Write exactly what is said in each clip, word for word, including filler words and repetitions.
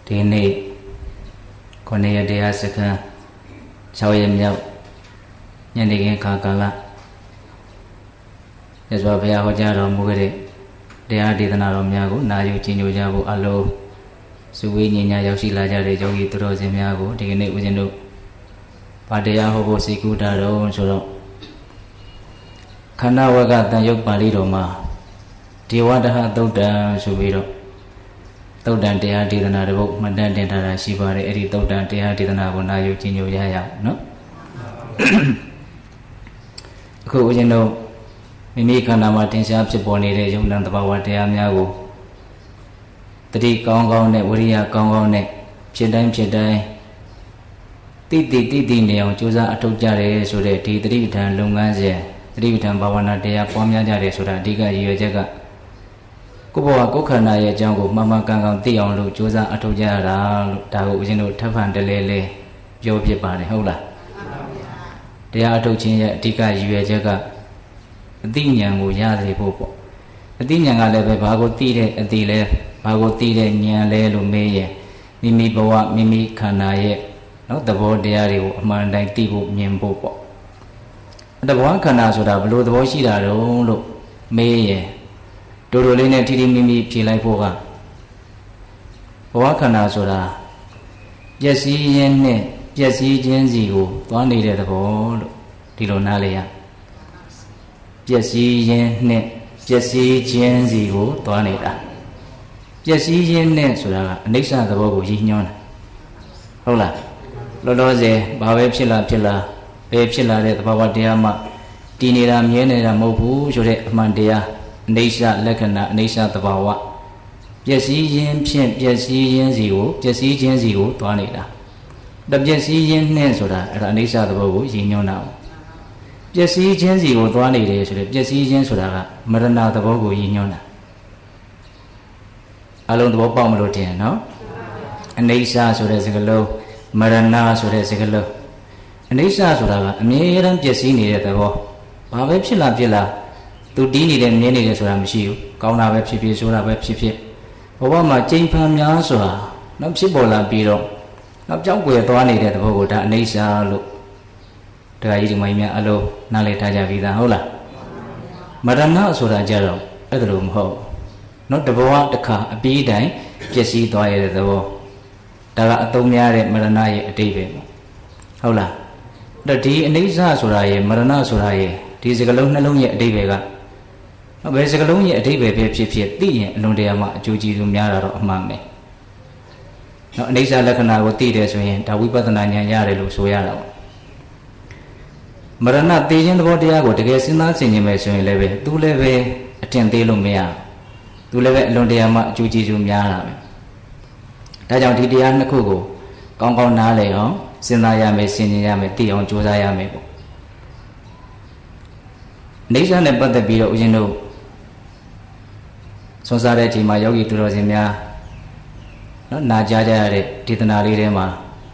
ဒီနေ့ခုနှစ်ရက်တရားစခန်း၆ရက်မြောက်ညနေခင်းခါကာလမြတ်စွာဘုရားဟောကြားတော်မူခဲ့တဲ့တရားဒေသနာတော်များကိုနာယူကျင့်ကြံကြဖို့အလုံးစုဝေးညီညာရောက်ရှိလာကြတဲ့ယောဂီသူတော်စင်များကိုဒီကနေ့ဦးဇင်းတို့ဗာတရားဟောဖို့စိတ်ကူးတာတော့ဆိုတော့ခန္ဓာဝကတန်ရုပ်ပါဠိတော်မှာဒေဝတဟသုတ်တံဆိုပြီးတော့သုတ်တံတရားဒေသနာတစ်ပုဒ်မှတ်တမ်းတင်ထားတာရှိပါတယ်အဲ့ဒီသုတ်တံတရားဒေသနာကိုနာယူကျင့်ကြံရရအောင်နော်အခုဦးဇင်းတို့မိမိခန္ဓာမှာတင်ရှားဖြစ်ပေါ်နေတဲ့ယုံနာသဘာဝတရားများကိုတတိကောင်းကောင်းနဲ့ဝိရိယကောင်းကောင်းနဲ့ဖြစ်တိုင်းဖြစ်တိုင်းတိတိတိတိနေအောင်ကြိုးစားအထောက်ကြတယ်ဆိုတဲ့ဒီတတိပဋ္ဌာန်လုပ်ငန်းစဉ်တတိပဋ္ဌာန်ဘာဝနာတရားပွားများကြတယ်ဆိုတာအဓိကရည်ရွယ်ချက်ကကိုယ့်ဘဝကိုယ်ခန္ဓာရဲ့အကြောင်းကိုမှန်မှန်ကန်ကန်သိအောင်လို့ကြိုးစားအထောက်ကြရတာလို့ဒါကိုဦးဇင်းတို့ထပ်ဖန်တလဲလဲပြောဖြစ်ပါတယ်ဟုတ်လားတရားအထောက်ခြင်းရဲ့အဓိကရည်ရွယ်ချက်ကအသိဉာဏ်ကိုရစေဖို့ပေါ့အသိဉာဏ်ကလည်းပဲဘာကိုသိတဲ့အသိလဲဘာကိုသိတဲ့ဉာဏ်လဲလို့မေးရင်မိမိဘဝမိမိခန္ဓာရဲ့နော်သဘောတရားတွေကိုအမှန်တိုင်းသိဖို့မြင်ဖို့ပေါ့တဘောခန္ဓာဆိုတာဘလို့သဘောရှိတာတုံးလို့မေးရင်တူတူလေးနဲ့ထိထိမိမိဖြေလိုက်ဖို့ကဘဝခန္ဓာဆိုတာပျက်စီးရင်းနဲ့ပျက်စီးခြင်းစီကိုသွားနေတဲ့သဘောလို့ဒီလိုနားလေရပျက်စီးရင်းနဲ့ပျက်စီးခြင်းစီကိုသွားနေတာပျက်စီးရင်းနဲ့ဆိုတာကအနိစ္စသဘောကိုရည်ညွှန်းတာဟုတ်လားလောလောဆယ်ဘာပဲဖြစ်လာဖြစ်လာဘယ်ဖြစ်လာတဲ့သဘာဝတရားမှတည်နေတာမြဲနေတာမဟုတ်ဘူးဆိုတဲ့အမှန်တရားအနိစ္စလက္ခဏာအနိစ္စသဘာဝပျက်စီးခြင်းဖြင့်ပျက်စီးခြင်းစီကိုပျက်စီးခြင်းစီကိုသွားနေတာတပျက်စီးခြင်းနဲ့ဆိုတာအဲ့ဒါအနိစ္စသဘောကိုရည်ညွှန်းတာပျက်စီးခြင်းစီကိုသွားနေတယ်ဆိုတဲ့ပျက်စီးခြင်းဆိုတာကမရဏသဘောကိုရည်ညွှန်းတာအလုံးသဘောပေါက်မလို့တင်နော်အနိစ္စဆိုတဲ့စကားလုံးမရဏဆိုတဲ့စကားလုံးအနိစ္စဆိုတာကအမြဲတမ်းပျက်စီးနေတဲ့သဘောဘာပဲဖြစ်လာဖြစ်လာသူတီးနေတယ်မြင်နေတယ်ဆိုတာမရှိဘူးကောင်းတာပဲဖြစ်ဖြစ်ဆိုတာပဲဖြစ်ဖြစ်ဘဝမှာကြိမ်ဖန်များစွာနောက်ဖြစ်ပေါ်လာပြီးတော့နောက်ကြောက်ွယ်သွားနေတဲ့သဘောကိုဒါအနိစ္စလို့တရားကြီးဒီမိုင်းများအလုံးနားလည်ထားကြပြီးသားဟုတ်လားမရဏဆိုတာကြတော့အဲ့ဒါလိုမဟုတ်နော်တဘဝတစ်ခါအပြီးတိုင်းပျက်စီးသွားရတဲ့သဘောဒါကအသုံးများတဲ့မရဏရဲ့အတိတ်ပဲဟုတ်လားအဲ့တော့ဒီအနိစ္စဆိုတာရဲ့မရဏဆိုတာရဲ့ဒီစကလုံးနှလုံးရဲ့အတိတ်ပဲကဘယ်စကလုံးရဲ့အတိတ်ပဲပဲဖြစ်ဖြစ်သိရင်အလွန်တရာမှအကျိုးကျေးဇူးများတာတော့အမှန်ပဲနော်အနိစ္စလက္ခဏာကိုသိတယ်ဆိုရင်ဒါဝိပဿနာဉာဏ်ရတယ်လို့ဆိုရတာပေါ့မရဏသိခြင်းသဘောတရားကိုတကယ်စဉ်းစားဆင်ခြင်မယ်ဆိုရင်လည်းပဲသူလည်းပဲအထင်သေးလို့မရသူလည်းပဲအလွန်တရာမှအကျိုးကျေးဇူးများတာပဲဒါကြောင့်ဒီတရားနှစ်ခုကိုကောင်းကောင်းနားလည်အောင်စဉ်းစားရမယ်ဆင်ခြင်ရမယ်သိအောင်ကြိုးစားရမယ်ပေါ့အိဋ္ဌာနဲ့ပတ်သက်ပြီးတော့ဦးဇင်းတို့ဆွမ်းစားတဲ့အချိန်မှာယောဂီသူတော်စင်များနော်နာကြားကြရတဲ့ဒေသနာလေးထဲမှာ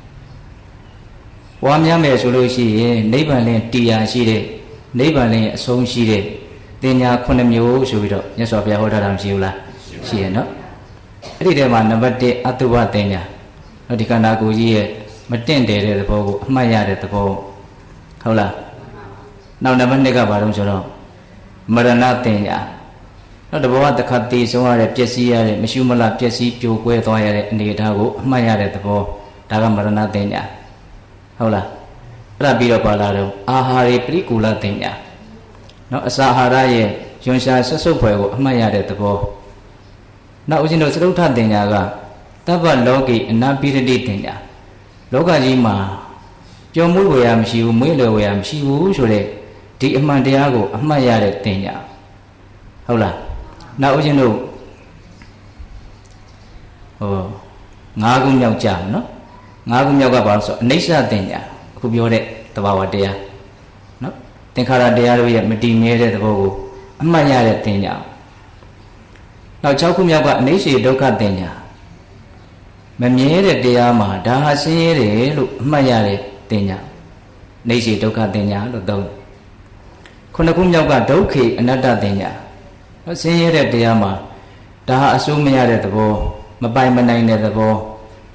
ပွားများမယ်ဆိုလို့ရှိရင်နိဗ္ဗာန်လင်းတရားရှိတဲ့နိဗ္ဗာန်လင်းအဆုံးရှိတဲ့တင်ညာခုနှစ်မျိုးဆိုပြီးတော့မြတ်စွာဘုရားဟောထားတာမရှိဘူးလားရှိရနော်အဲ့ဒီထဲမှာနံပါတ်တစ်အတုပတင်ညာနော်ဒီခန္ဓာကိုယ်ကြီးရဲ့မတင့်တယ်တဲ့သဘောကိုအမှတ်ရတဲ့သဘောဟုတ်လားနောက်နံပါတ်နှစ်ကဘာလို့ဆိုတော့မရဏတင်ညာနောက်တဘောကတစ်ခါတည်ဆုံးရတဲ့ပျက်စီးရတဲ့မရှိမလားပျက်စီးပြိုကွဲသွားရတဲ့အနေအထားကိုအမှတ်ရတဲ့သဘောဒါကမရဏတင်ညာဟုတ်လားအဲ့ဒါပြီးတော့ပါလာတော့အာဟာရေပရိကူလတင်ညာနော်အစာအာဟာရရဲ့ယွန်ရှာဆွတ်ဆုပ်ဖွယ်ကိုအမှတ်ရတဲ့သဘောနောက်ဦးဇင်းတို့သရုပ်ထတင်ညာကတပ္ပလောကိအနာပိရတိတင်ညာလောကကြီးမှာပျော်မွေ့ဝေရမရှိဘူးမွေ့လည်ဝေရမရှိဘူးဆိုတဲ့ဒီအမှန်တရားကိုအမှတ်ရတဲ့တင်ညာဟုတ်လားနောက်ဦးဇင်းတို့ဟောငါးခုမြောက်ကြမယ်နော်ငါးခုမြောက်ကဘာလို့ဆိုအနိစ္စတင်ညာအခုပြောတဲ့သဘာဝတရားနော်သင်္ခါရတရားတို့ရဲ့မတည်မြဲတဲ့သဘောကိုအမှတ်ရတဲ့တင်ညာနောက်၆ခုမြောက်ကအနိစ္စဒုက္ခတင်ညာမမြဲတဲ့တရားမှာဒါဟာဆင်းရဲတယ်လို့အမှတ်ရတဲ့တင်ညာအိစ္စဒုက္ခတင်ညာလို့သုံးခုနှစ်ခုမြောက်ကဒုက္ခေအနတ္တတင်ညာဆင်းရဲတဲ့တရားမှာဒါဟာအစိုးမရတဲ့သဘောမပိုင်မနိုင်တဲ့သဘော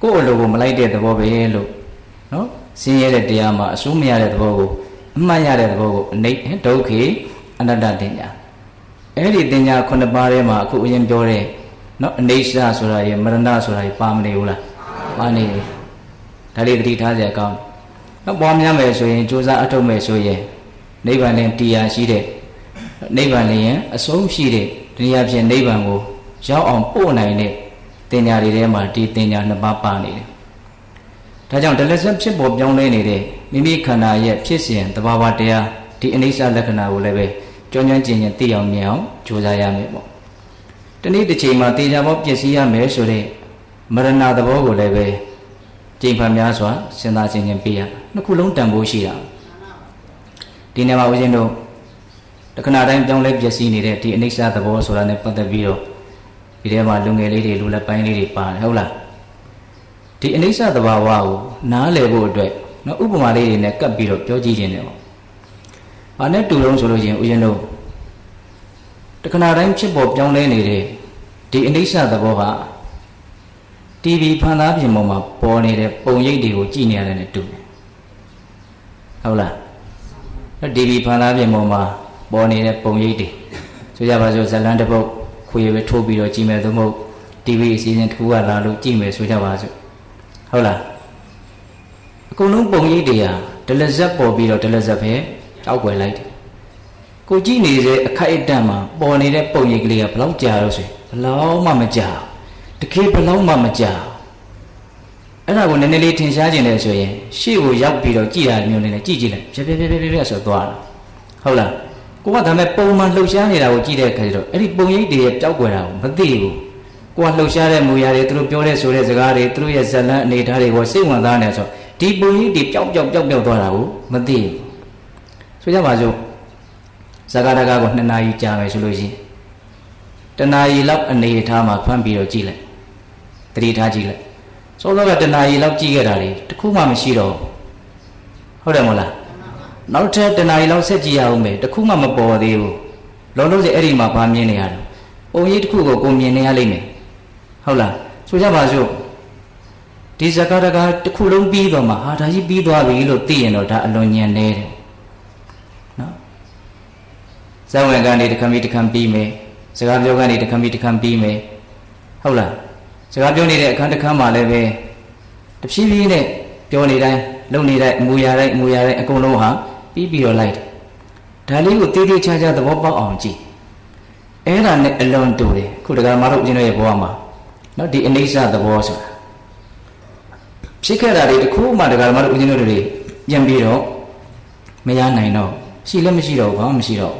ကိုယ့်အလိုကိုမလိုက်တဲ့သဘောပဲလို့နော်ဆင်းရဲတဲ့တရားမှာအစိုးမရတဲ့သဘောကိုအမှတ်ရတဲ့သဘောကိုအနိဒုက္ခေအနတ္တတင်ညာအဲ့ဒီတင်ညာခုနှစ်ပါးထဲမှာအခုအရင်ပြောတဲ့နော်အနိစ္စဆိုတာရယ်မရဏဆိုတာရယ်ပါမနေဘူးလားပါနေတယ်ဒါလေးသတိထားကြရအောင်နော်ပွားများမယ်ဆိုရင်ကြိုးစားအထုတ်မယ်ဆိုရင်နိဗ္ဗာန်နဲ့တရားရှိတဲ့နိဗ္ဗာန်လည်းအဆုံးရှိတဲ့တရားဖြင့်နိဗ္ဗာန်ကိုရောက်အောင်ပို့နိုင်တဲ့တင်ညာတွေထဲမှာဒီတင်ညာနှစ်ပါးပါနေတယ်ဒါကြောင့်တလက်ဆက်ဖြစ်ပေါ်ပြောင်းလဲနေတဲ့မိမိခန္ဓာရဲ့ဖြစ်စဉ်သဘာဝတရားဒီအနိစ္စလက္ခဏာကိုလည်းပဲကြွကျွမ်းကျင်ကျင်သိအောင်မြင်အောင်ကြိုးစားရမယ်ပေါ့တနေ့တစ်ချိန်မှာတေချာပေါပျက်စီးရမယ်ဆိုတဲ့မရဏသဘောကိုလည်းပဲကြိမ်ဖန်များစွာစဉ်းစားခြင်းချင်းပြရနှစ်ခုလုံးတန်ဖိုးရှိတာဒီနေ့မှာဦးဇင်းတို့တခဏတိုင်းပြောင်းလဲပျက်စီးနေတဲ့ဒီအနိစ္စသဘောဆိုတာ ਨੇ ပတ်သက်ပြီးတော့ဒီထဲမှာလူငယ်လေးတွေလူလက်ပိုင်းလေးတွေပါတယ်ဟုတ်လားဒီအနိစ္စသဘာဝကိုနားလည်ဖို့အတွက်နော်ဥပမာလေးတွေနဲ့ကပ်ပြီးတော့ပြောကြည့်ခြင်းတယ်ပေါ့။ဘာနဲ့တူလုံးဆိုလို့ရှိရင်ဦးဇင်းတို့တခဏတိုင်းဖြစ်ပေါ်ပြောင်းလဲနေတဲ့ဒီအနိစ္စသဘောဟာတီဗီဖန်သားပြင်ပေါ်မှာပေါ်နေတဲ့ပုံရိပ်တွေကိုကြည့်နေရတယ်နဲ့တူတယ်။ဟုတ်လား။တီဗီဖန်သားပြင်ပေါ်မှာပေါ်နေတဲ့ပုံရိပ်တွေဆိုကြပါစို့ဇလန်းတစ်ပုတ်ခွေပဲထိုးပြီးတော့ကြည့်မယ်သို့မဟုတ်တီဗီအစီအစဉ်တစ်ခုကလာလို့ကြည့်မယ်ဆိုကြပါစို့ဟုတ်လားအကုန်လုံးပုံရိပ်တွေဟာဒလဇက်ပေါ်ပြီးတော့ဒလဇက်ပဲကြောက်ွယ်လိုက်တယ်ကိုကြည့်နေတဲ့အခိုက်အတန့်မှာပေါ်နေတဲ့ပုံရိပ်ကလေးကဘလောက်ကြာတော့ဆိုဘလောက်မှမကြာတကယ်ဘလောက်မှမကြာအဲ့ဒါကိုနည်းနည်းလေးထင်ရှားခြင်းလဲဆိုရင်ရှေ့ကိုရောက်ပြီးတော့ကြည့်ရမျိုးလေးနဲ့ကြည့်ကြည့်လိုက်ပြပြပြပြပြဆိုသွားတာဟုတ်လားကိုကဒါမဲ့ပုံမှန်လှုပ်ရှားနေတာကိုကြည့်တဲ့အခါကျတော့အဲ့ဒီပုံရိပ်တွေရဲ့ကြောက်ွယ်တာကိုမသိဘူးကိုကလှုပ်ရှားတဲ့မူရာတွေသူတို့ပြောတဲ့ဆိုတဲ့စကားတွေသူတို့ရဲ့ဇလန်းအနေထားတွေကိုစိတ်ဝင်စားနေဆိုဒီပုံရိပ်တွေပျောက်ပျောက်ပျောက်ပျောက်သွားတာကိုမသိဘူးဆိုကြပါစို့ဇကာတကာကိုနှစ်နာရီကြာမယ်ဆိုလို့ရှိရင်တနာရီလောက်အနေထားမှာဖမ်းပြီးတော့ကြည့်လိုက်တတိထားကြည့်လိုက်စောစောကတနာရီလောက်ကြည့်ခဲ့တာတွေတခုမှမရှိတော့ဟုတ်တယ်မဟုတ်လားနောက်ထပ်တနာရီလောက်ဆက်ကြည့်ရအောင်မယ်တခုမှမပေါ်သေးဘူးလုံးလုံးစအဲ့ဒီမှာဗာမြင်နေရတော့ပုံရိပ်တစ်ခုကိုကိုမြင်နေရလိမ့်မယ်ဟုတ်လားဆိုကြပါစို့ဒီဇကာတကာတစ်ခုလုံးပြီးတော့မှဟာဒါကြီးပြီးသွားပြီလို့သိရင်တော့ဒါအလွန်ညံနေတယ်နော်ဇဝဝင်ကနေတခါပြီးတခါပြီးမယ်စကားပြောကနေတခါပြီးတခါပြီးမယ်ဟုတ်လားစကားပြောနေတဲ့အခန်းတစ်ခန်းမှာလည်းပဲတဖြည်းဖြည်းနဲ့ပြောနေတိုင်းလုံနေတိုင်းအမူအရာတိုင်းအမူအရာတိုင်းအကုန်လုံးဟာပြီးပြီးတော့လိုက်တယ်ဒါလေးကိုတေးသေးချာချာသဘောပေါက်အောင်ကြည့်အဲ့ဒါနဲ့အလွန်တူတယ်ခုတက္ကမတို့ဦးဇင်းတို့ရဲ့ဘဝမှာနော်ဒီအနိစ္စသဘောဆိုတာဖြစ်ခဲ့တာတွေတခုမှတက္ကမတို့ဦးဇင်းတို့တွေပြန်ပြီးတော့မရနိုင်တော့ရှိလည်းမရှိတော့ဘာမှမရှိတော့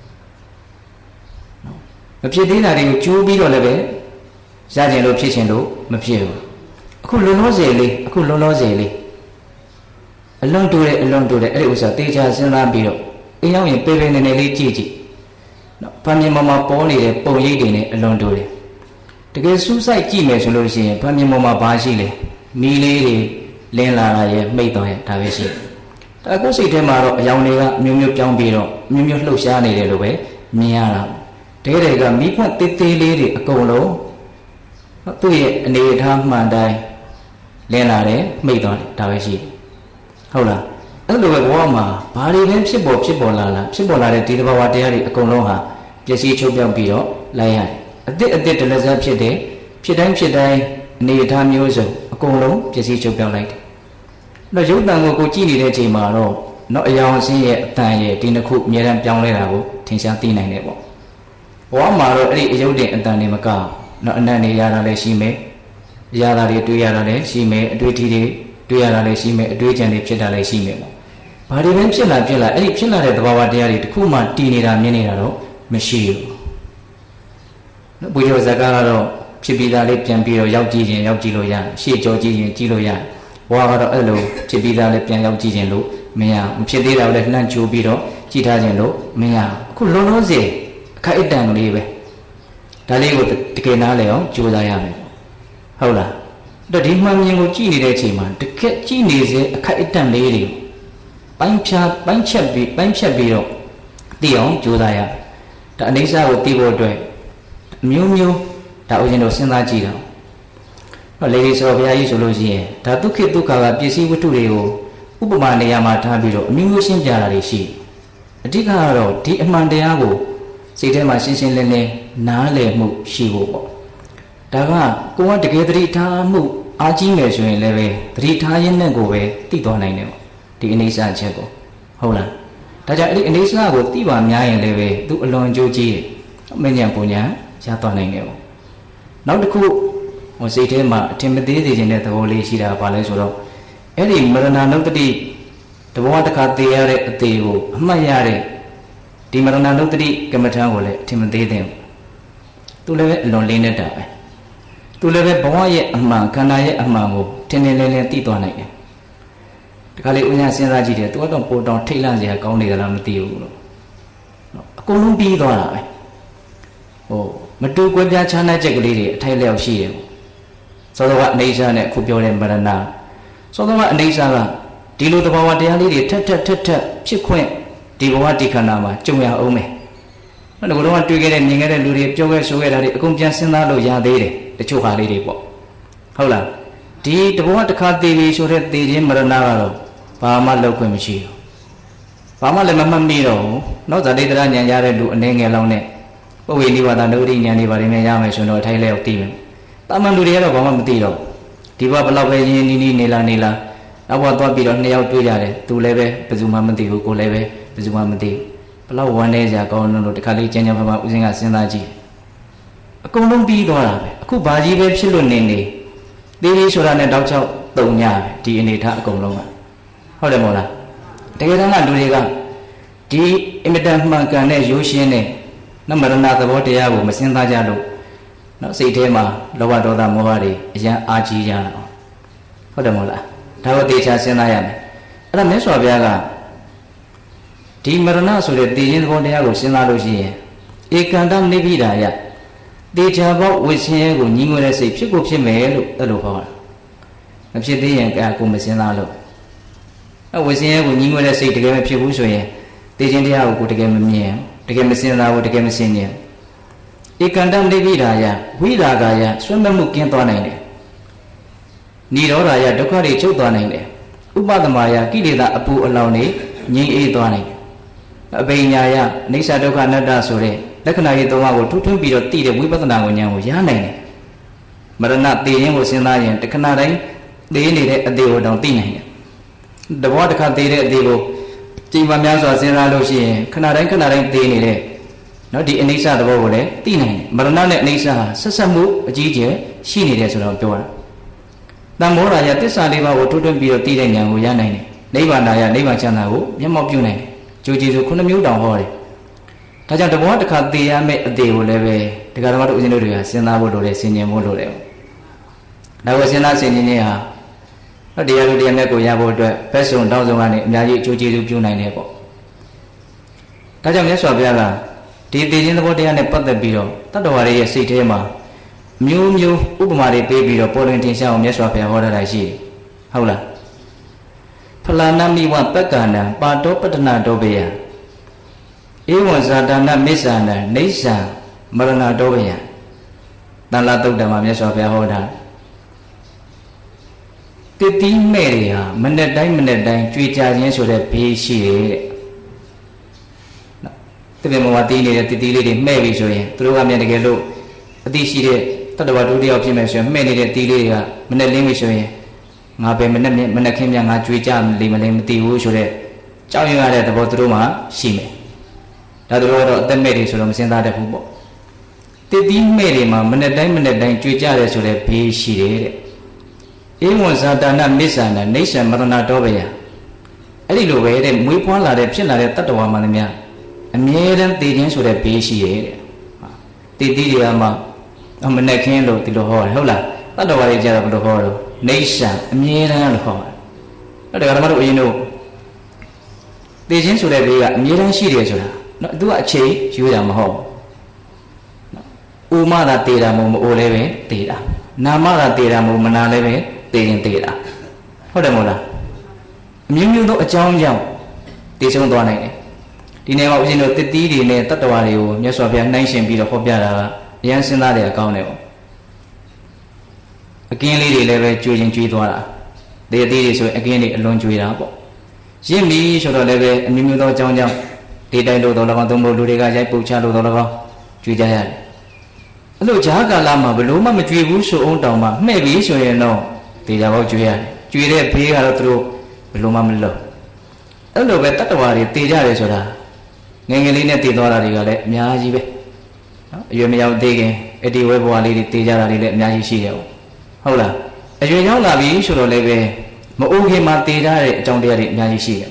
နော်မဖြစ်သေးတာတွေကိုကြိုးပြီးတော့လည်းပဲရကျင်လို့ဖြစ်ချင်လို့မဖြစ်ဘူးအခုလွန်လောစေလေးအခုလွန်လောစေလေးအလွန်တူတယ်အလွန်တူတယ်အဲ့ဒီဥစ္စာတေချာစဉ်းစားပြီးတော့အင်းရောက်ရင်ပေပေနေနေလေးကြည့်ကြည့်နော်ဗာမြင်ပေါ်မှာပေါ်နေတဲ့ပုံရိပ်တွေနဲ့အလွန်တူတယ်တကယ်စူးစိုက်ကြည့်မယ်ဆိုလို့ရှိရင်ဗာမြင်ပေါ်မှာဘာရှိလဲမီးလေးတွေလင်းလာတာရဲ့မိတ်တော်ရဲ့ဒါပဲရှိတယ်ဒါကိုယ်စိတ်ထဲမှာတော့အယောင်တွေကအမျိုးမျိုးပြောင်းပြီးတော့မျိုးမျိုးလှုပ်ရှားနေတယ်လို့ပဲမြင်ရတာတကယ်တည်းကမိဖက်တေးသေးလေးတွေအကုန်လုံးသူ့ရဲ့အနေအထားမှန်တိုင်းလင်းလာတယ်မိတ်တော်တယ်ဒါပဲရှိတယ်ဟုတ်လားအဲ့လိုပဲဘဝမှာဘာတွေလဲဖြစ်ပေါ်ဖြစ်ပေါ်လာလာဖြစ်ပေါ်လာတဲ့ဒီသဘာဝတရားတွေအကုန်လုံးဟာပျက်စီးချုပ်ပြောက်ပြီးတော့လိုက်ရတယ်အသစ်အသစ်တလက်စားဖြစ်တယ်ဖြစ်တိုင်းဖြစ်တိုင်းအနေအထားမျိုးစုံအကုန်လုံးပျက်စီးချုပ်ပြောက်လိုက်တယ်အဲ့တော့ရုပ်တံကိုကိုကြည့်နေတဲ့အချိန်မှာတော့เนาะအယောင်အစင်းရဲ့အတန်ရဲ့ဒီနှစ်ခုအများအားပြောင်းလဲတာကိုထင်ရှားသိနိုင်တယ်ပေါ့ဘဝမှာတော့အဲ့ဒီအယုတ်တင်အတန်တွေမကเนาะအနံ့နေရတာလည်းရှိမယ်အရာတွေတွေးရတာလည်းရှိမယ်အတွေ့အထိတွေတွေးရတာလည်းရှိမယ်အတွေ့အကြံတွေဖြစ်တာလည်းရှိမယ်ပေါ့ဘာတွေပဲဖြစ်လာဖြစ်လာအဲ့ဒီဖြစ်လာတဲ့သဘာဝတရားတွေတခုမှတည်နေတာမြင်နေတာတော့မရှိဘူးဘုရားဇကာကတော့ဖြစ်ပြီးသားလေးပြန်ပြီးတော့ရောက်ကြည့်ခြင်းရောက်ကြည့်လို့ရရှေ့ကြောကြည့်ခြင်းကြည့်လို့ရဘဝကတော့အဲ့လိုဖြစ်ပြီးသားလေးပြန်ရောက်ကြည့်ခြင်းလို့မရမဖြစ်သေးတာလည်းနှံ့ချိုးပြီးတော့ကြည့်ထားခြင်းလို့မရအခုလုံးလုံးစေအခက်အတန့်ကလေးပဲဒါလေးကိုတကယ်နားလည်အောင်ကြိုးစားရမယ်ဟုတ်လားတော့ဒီမှန်မြင်ကိုကြည့်နေတဲ့အချိန်မှာတကယ်ကြည့်နေစေအခက်အတန့်လေးတွေပိုင်းဖြာပိုင်းချက်ပြီးပိုင်းဖြတ်ပြီးတော့သိအောင်ကြိုးစားရဒါအနိစ္စကိုသိဖို့အတွက်မျိုးမျိုးဒါဥစဉ်တို့စဉ်းစားကြည့်တော့လေဒီဆိုဘုရားကြီးဆိုလို့ရှိရင်ဒါဒုက္ခဒုက္ခကပစ္စည်းဝတ္ထုတွေကိုဥပမာနေရာမှာထားပြီးတော့အမျိုးမျိုးရှင်းပြတာတွေရှိအဓိကကတော့ဒီအမှန်တရားကိုစိတ်ထဲမှာရှင်းရှင်းလင်းလင်းနားလည်မှုရှိဖို့ပေါ့ဒါကကိုယ်ကတကယ်သတိထားမှုအားကြီးမယ်ဆိုရင်လည်းပဲသတိထားရင်းနဲ့ကိုပဲသိသွားနိုင်တယ်ပေါ့ဒီအနေစာချက်ကိုဟုတ်လားဒါကြောင့်အဲ့ဒီအနေစာကိုသိပါများရင်လည်းပဲသူအလွန်ကြိုးကြီးမဉ္ဇဉ်ပူညာရသွားနိုင်တယ်ပေါ့နောက်တစ်ခုဟိုစိတ်ထဲမှာအထင်မသေးသေးခြင်းတဲ့သဘောလေးရှိတာဘာလဲဆိုတော့အဲ့ဒီမရဏနုတ္တိတဘောတစ်ခါသိရတဲ့အသေးကိုအမှတ်ရတဲ့ဒီမရဏနုတ္တိကမ္မထာကိုလည်းအထင်မသေးတဲ့သူလည်းပဲအလွန်လေးနေတာပဲသူလည်းပဲဘဝရဲ့အမှန်ခန္ဓာရဲ့အမှန်ကိုထင်ထင်လင်းလင်းသိသွားနိုင်တယ်ဒီခါလေးဥညာစဉ်းစားကြည့်တယ်သူကတော့ပိုတောင်ထိတ်လန့်စရာကောင်းနေကြလားမသိဘူးလို့အကုန်လုံးပြီးသွားတာပဲဟိုမတူကွဲပြားခြားနားချက်ကလေးတွေအထိုက်လျောက်ရှိတယ်စောစောကအနေစာနဲ့အခုပြောတဲ့မရဏစောစောကအနေစာကဒီလိုသဘာဝတရားလေးတွေထက်ထက်ထက်ထက်ဖြစ်ခွင့်ဒီဘဝဒီခန္ဓာမှာကြုံရအောင်မယ်။အဲ့ဒါကတော့တွေ့ခဲ့တဲ့မြင်ခဲ့တဲ့လူတွေပြောခဲ့ဆိုခဲ့တာတွေအကုန်ပြန်စဉ်းစားလို့ရသေးတယ်တချို့ဟာလေးတွေပေါ့။ဟုတ်လား။ဒီတဘဝတစ်ခါတည်ပြီဆိုတဲ့တည်ခြင်းမရဏကတော့ဘာမှလောက်ခွင့်မရှိဘူး။ဘာမှလည်းမမှတ်မိတော့ဘူး။နောက်ဇာတိတရဉာဏ်ရတဲ့လူအနေငယ်လောင်းနဲ့ပုဝေနိဗ္ဗာန်နုဒိဉာဏ်တွေပါတယ်များရမယ်ဆိုတော့အထိုက်လဲသိမယ်။တာမန်လူတွေကတော့ဘာမှမသိတော့ဒီဘဝဘလောက်ပဲရင်းနီးနီးနေလာနေလာနောက်ဘဝသွားပြီးတော့နှစ်ယောက်တွေ့ကြတယ်သူလည်းပဲဘယ်သူမှမသိဘူးကိုလည်းပဲဘယ်သူမှမသိဘလောက်ဝမ်းနေကြကောင်းလို့တခါလေးကျန်ကျန်ဖဖဦးစင်းကစဉ်းစားကြည့်အကုန်လုံးပြီးသွားတာပဲအခုဘာကြီးပဲဖြစ်လို့နေနေသေးသေးဆိုတာနဲ့တောက်ချောက်တုံညာပဲဒီအနေထားအကုန်လုံးကဟုတ်တယ်မို့လားတကယ်တမ်းကလူတွေကဒီအင်မတန်မှန်ကန်တဲ့ရိုးရှင်းတဲ့နမရဏသဘောတရားကိုမစဉ်းစားကြလို့နော်စိတ်ထဲမှာလောဘဒေါသမောဟတွေအရန်အာကြီးကြတာဟုတ်တယ်မို့လားဒါကိုသေချာစဉ်းစားရမယ်အဲ့ဒါမြတ်စွာဘုရားကဒီမရဏဆိုတဲ့တည်ခြင်းသဘောတရားကိုစဉ်းစားလို့ရှိရင်ဧကန္တနိဗ္ဗိဒာယသေချာပေါက်ဝိဆင်းရဲကိုညီငွေတဲ့စိတ်ဖြစ်ကိုဖြစ်မယ်လို့အဲ့လိုဟောတာမဖြစ်သေးရင်ကာကိုမစဉ်းစားလို့အဲ့ဝိဆင်းရဲကိုညီငွေတဲ့စိတ်တကယ်မဖြစ်ဘူးဆိုရင်တည်ခြင်းတရားကိုကိုတကယ်မမြင်တကယ်မစဉ်းစားဘူးတကယ်မစင်ကြဧကန္တနိဗ္ဗိဒာယဝိရာဂာယဆွမ်းမဲ့မှုကင်းသွားနိုင်တယ်နိရောဓာယဒုက္ခတွေချုပ်သွားနိုင်တယ်ဥပဒမာယကိလေသာအပူအလောင်တွေငြိမ်းအေးသွားနိုင်တယ်အပိညာယအိဋ္ဌဒုက္ခအနတ္တဆိုတဲ့လက္ခဏာရေးသုံးပါးကိုထူးထွင်းပြီးတော့သိတဲ့ဝိပဿနာဉာဏ်ကိုရနိုင်တယ်မရဏသိရင်ကိုစဉ်းစားရင်တခဏတိုင်းသိနေတဲ့အသေးကိုတောင်သိနိုင်တယ်တဘောတစ်ခါသိတဲ့အသေးကိုကြည်မှများစွာစဉ်းစားလို့ရှိရင်ခဏတိုင်းခဏတိုင်းသိနေတဲ့နော်ဒီအိဋ္ဌသဘောကိုလည်းသိနိုင်တယ်မရဏနဲ့အိဋ္ဌဟာဆက်ဆက်မှုအကြီးကျယ်ရှိနေတယ်ဆိုတော့ပြောတာတန်မောရာယတစ္ဆာလေးပါးကိုထွတ်ထွတ်ပြီးတော့သိတဲ့ဉာဏ်ကိုရနိုင်တယ်နိဗ္ဗာန်ရာနိဗ္ဗာန်ချမ်းသာကိုမျက်မှောက်ပြုနိုင်တယ်ကြိုးကျေစုခုနှစ်မျိုးတောင်ဟောတယ်ဒါကြောင့်တဘောတစ်ခါသိရမယ့်အသေးကိုလည်းပဲဒကာဓမ္မတို့ဦးဇင်းတို့တွေကစဉ်းစားဖို့လိုတယ်ဆင်ခြင်ဖို့လိုတယ်ဒါကိုစဉ်းစားဆင်ခြင်ခြင်းဟာတော့တရားလူတရားမြတ်ကိုရဖို့အတွက်ဘက်ဆုံးတောင်းဆုံးကနေအများကြီးအကျိုးကျေးဇူးပြုနိုင်တယ်ပေါ့ဒါကြောင့်မြတ်စွာဘုရားကဒီသိခြင်းသဘောတရားနဲ့ပတ်သက်ပြီးတော့တတ္တဝါတွေရဲ့စိတ်ထဲမှာမျိုးမျိုးဥပမာတွေပေးပြီးတော့ပေါ်လွင်ထင်ရှားအောင်မြတ်စွာဘုရားဟောထားတာရှိတယ်ဟုတ်လားဖလာနမိဝပက္ကဏံပါတောပတ္တနာတောဘေယဧဝံဇာတနာမစ္ဆာနံနေဆံမရဏတောဘေယတန်လာတုတ်တံမှာမြတ်စွာဘုရားဟောတာတတိမဲ့တွေဟာမနဲ့တိုင်းမနဲ့တိုင်းကြွေကြခြင်းဆိုတဲ့ဘေးရှိတယ်တဲ့တပည့်မောတီးနေတဲ့တတိလေးတွေမှဲ့ပြီဆိုရင်သူတို့ကမြန်တကယ်လို့အသိရှိတဲ့တတ္တဝါဒုတိယဖြစ်မယ်ဆိုရင်မှဲ့နေတဲ့တီးလေးတွေကမနဲ့လင်းပြီဆိုရင်ငါပဲမနဲ့မနဲ့ခင်းမြငါကြွေကြလိမ့်မလဲမသိဘူးဆိုတဲ့ကြောက်ရွံ့ရတဲ့သဘောသူတို့မှရှိမယ်ဒါတို့ကတော့အသက်မဲ့တွေဆိုတော့မစင်သားတတ်ဘူးပေါ့တတိမဲ့တွေမှာမနဲ့တိုင်းမနဲ့တိုင်းကြွေကြတယ်ဆိုတဲ့ဘေးရှိတယ်တဲ့ဧဝံဇာတနာမစ္ဆာနနေဆံမရဏတောဘေယအဲ့ဒီလိုပဲတဲ့မွေးဖွားလာတဲ့ဖြစ်လာတဲ့တတ္တဝါမှန်သမျှအမြဲတမ်းတည်ခြင်းဆိုတဲ့ဘေးရှိရဲ့တဲ့တည်တည်တွေကမှမနဲ့ခင်းလို့ဒီလိုဟောတယ်ဟုတ်လားတတ္တဝါတွေကြတော့ဘယ်လိုဟောတော့နေဆံအမြဲတမ်းလို့ဟောတယ်အဲ့ဒါကဓမ္မတို့အရင်တို့တည်ခြင်းဆိုတဲ့ဘေးကအမြဲတမ်းရှိတယ်ဆိုတာနော်သူကအချိန်ယူရမှာမဟုတ်ဘူးဥမသာတည်တာမဟုတ်မအိုလည်းပဲတည်တာနာမသာတည်တာမဟုတ်မနာလည်းပဲတည်ရင်တည်တာဟုတ်တယ်မို့လားအမျိုးမျိုးသောအကြောင်းကြောင့်တည်ဆုံးသွားနိုင်တယ်ဒီနေ့မှာဦးဇင်းတို့တတိတွေနဲ့တတ္တဝါတွေကိုမြတ်စွာဘုရားနှိုင်းရှင်ပြီးတော့ဟောပြတာကအရင်စဉ်းစားတဲ့အကောင်းတယ်ပေါ့ again lady level choosing Chidwara. They did so again alone Chuida. Jimmy should have level and you know John John. Did I do the Lavadombo Ludiga Puchalo Dolava? Judia. Hello, Jaga Lama, Beluma, Madribu, so own Dama. Maybe so you know. Did about Julia. Julia pay her through Beluma Milo. Hello, but Tatawari, Tija Soda. Nangalina Tidora Rigale, Miajibe. You may have digging, Eddie Webwali, Tija, Miaji. Hola, as you know, Lavi should have leve. Mauhi Matida, John Derry, Miaji.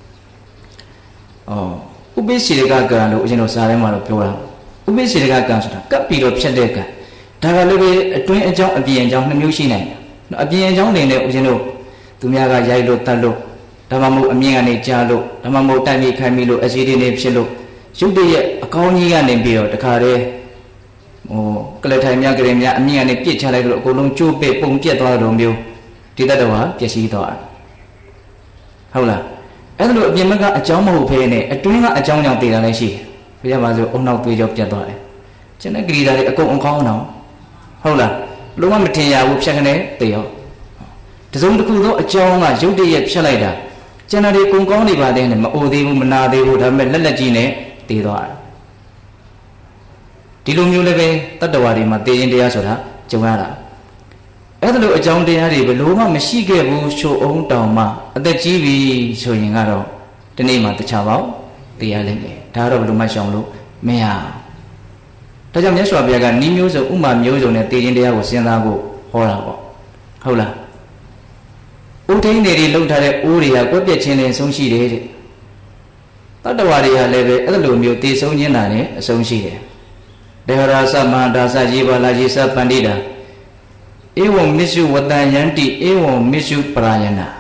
Oh, Ubisiga Gano, you know, Salama Pura. Ubisiga Ganstra, Capi of Shadeka. Tagalobe, a twin John, a being John Musine. A being John in it, you know, to Miaga Yailo Talo, Tamamu Amiani Jalo, Tamamu Tami Camilo, as he did Shelo. Should be a Conia named Bio, the Care. Oh, Calatamia Gremia, Amiani Pitchala, Golum Chupe, Punkia Romeo. Did that one, Jessito. Hola. As look, Yamaga, a Jomo Pene, a twin a John of the Alashi. We have a own out with your Jadore. Jenna Grida, a go on call now. Hola. Luma Matia, Wupshakane, Theo. The Zone Kudo, a Jonga, Judy Shalida. Jenna de Kungoni by then, Odi Mumana, they would have met Lelagine, Theodore. Tilumuleve, Tatawari, Mate India Soda, Joanna. As look, a John de Harry, Beluma, Meshige, show own Tama, at the G V showing Arrow, the name of the Chavao, the Alene, Taro Lumashonlu, Mea. Tajam Yaswa Biaga, Nimus of Uma Muso, and the India was Yanago, horrible. Hola. Utain they looked at it, Uria, Gopiachin and so she did it. Tatawari leve, Elumio, Tis Onyanane, so she did. There are some Mandasa Jiva Lajisa Pandida. It won't miss you what I yanti, it won't miss you Prayana.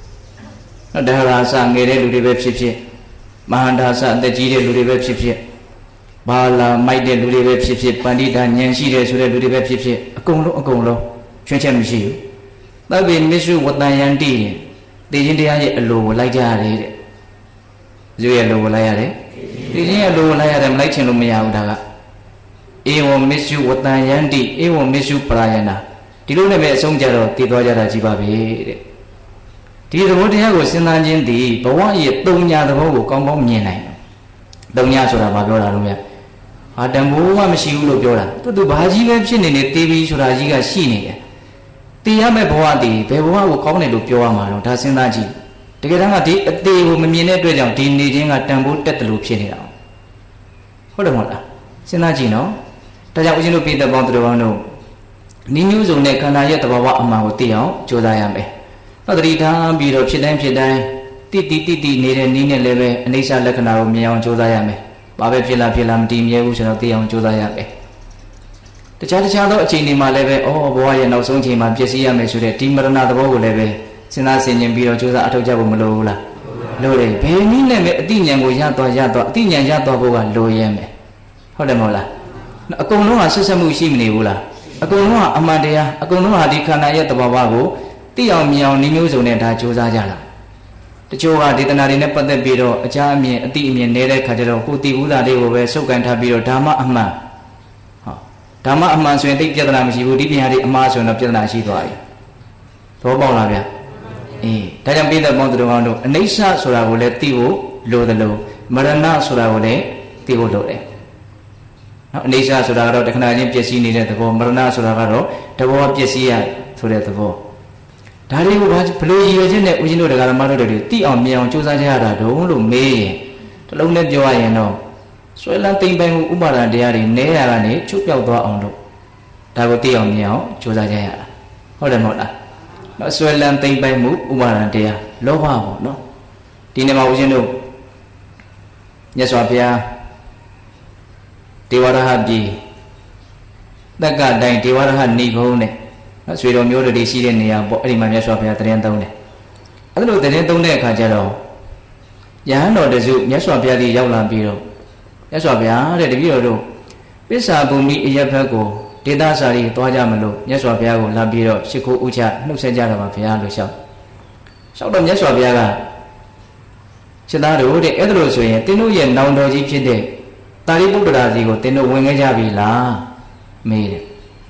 There are some Gere Ludive Shipship, Mahandasa, the G. Ludive Shipship, Bala, Maide Ludive Shipship, Pandita, Yanshi, Ludive Shipship, a Congo, a Congo, Church. That will miss you what I yanti. The India low like Jari. Zuya low liare. The India low liare and like Chelumia. It won't miss you what I yanti, it won't miss you Prayana. Tiluna met some Jaro, Tidoja Jibabi. Tito would have was in Anjin, but one year, Donya the whole come home near. Donya Sura Babura. Adamua Mashiu Jora, to do Baji Webshin in a T V Surajiga Shini. Tiame Boadi, Pewa will call it to Pioma, Tassinaji. Together a day, a day will mean a dread needing a tambour tetlu shitting out. What a mother? Sinaji no? Tajawino Peter Bondrovano. Ninu Zone Kanaya Tabawa Amawatio, Jodayame. Padrita, beat of Chidam Chidai, Titi Titi, near Nina Leve, and Lisa Lacanaro, Miao Jodayame. Babe Pila Pilam, Team Yavus and Tion Jodayame. The Chachado Chini Maleve, oh boy, and also Chima, Jessia Mesure, Tim Marana, the Bogo Leve, Sinasin and Biro Joda Atojabu Malola. Lore, Penine, Dinian Yato Yato, Dinian Yato Boga, Loyeme. Hodemola. A Konoa Susamu Shimniula. A Konoa Amadea, a Konoa di Kanaya Tabago, Tia Miao Nimus on Eta Josajala. The Joa did not in a Pata Biro, a Jami, a Dimian Nere Cajero, Puti Uda de Ove, Sokan Tabiro, Tama Ama. Tama Aman, so I think Jadamishi would be had a mass on a Janashi. Tobolavia. Eh, Tajam be the Montrovano, and Nisa Sura will let Tivo, low the low, Marana Sura will let Tivo Lore. Nisa Sura, the Canadian Jessie needed the bomb, Marana Sura, the war Jessia, so that the war. Dari was blue in it, we know the Garamado, tea on me on Josajara, the Ulu May, the long net joy, you know. So I learned thing by Umara, they are in Nearani, Chup out on Tavoti on Meow, Josajara. Hold on, not so I learned thing by Umara, dear, low wow, no. Dinema was you know. Yes, Wapia. Tiwara Haji. That guy died, Tiwara had Nigone. That's where you already see in the body, my Yaswapia Trentone. I don't know the Trentone Cajaro. Yano the zoo, Yaswapia the Yaula Biro. Yaswapia, the Biro. Pisa Bumi Yapago, Dida Sari, Toyamalo, Yaswapia, Labiro, Chico Ucha, no Sajara Piano shop. Shout on Yaswapia. Shadaro, the Edrosway, Tinu Yen, now no Egyptian day. Taribu Brazil, Tinu Wingajavi la made.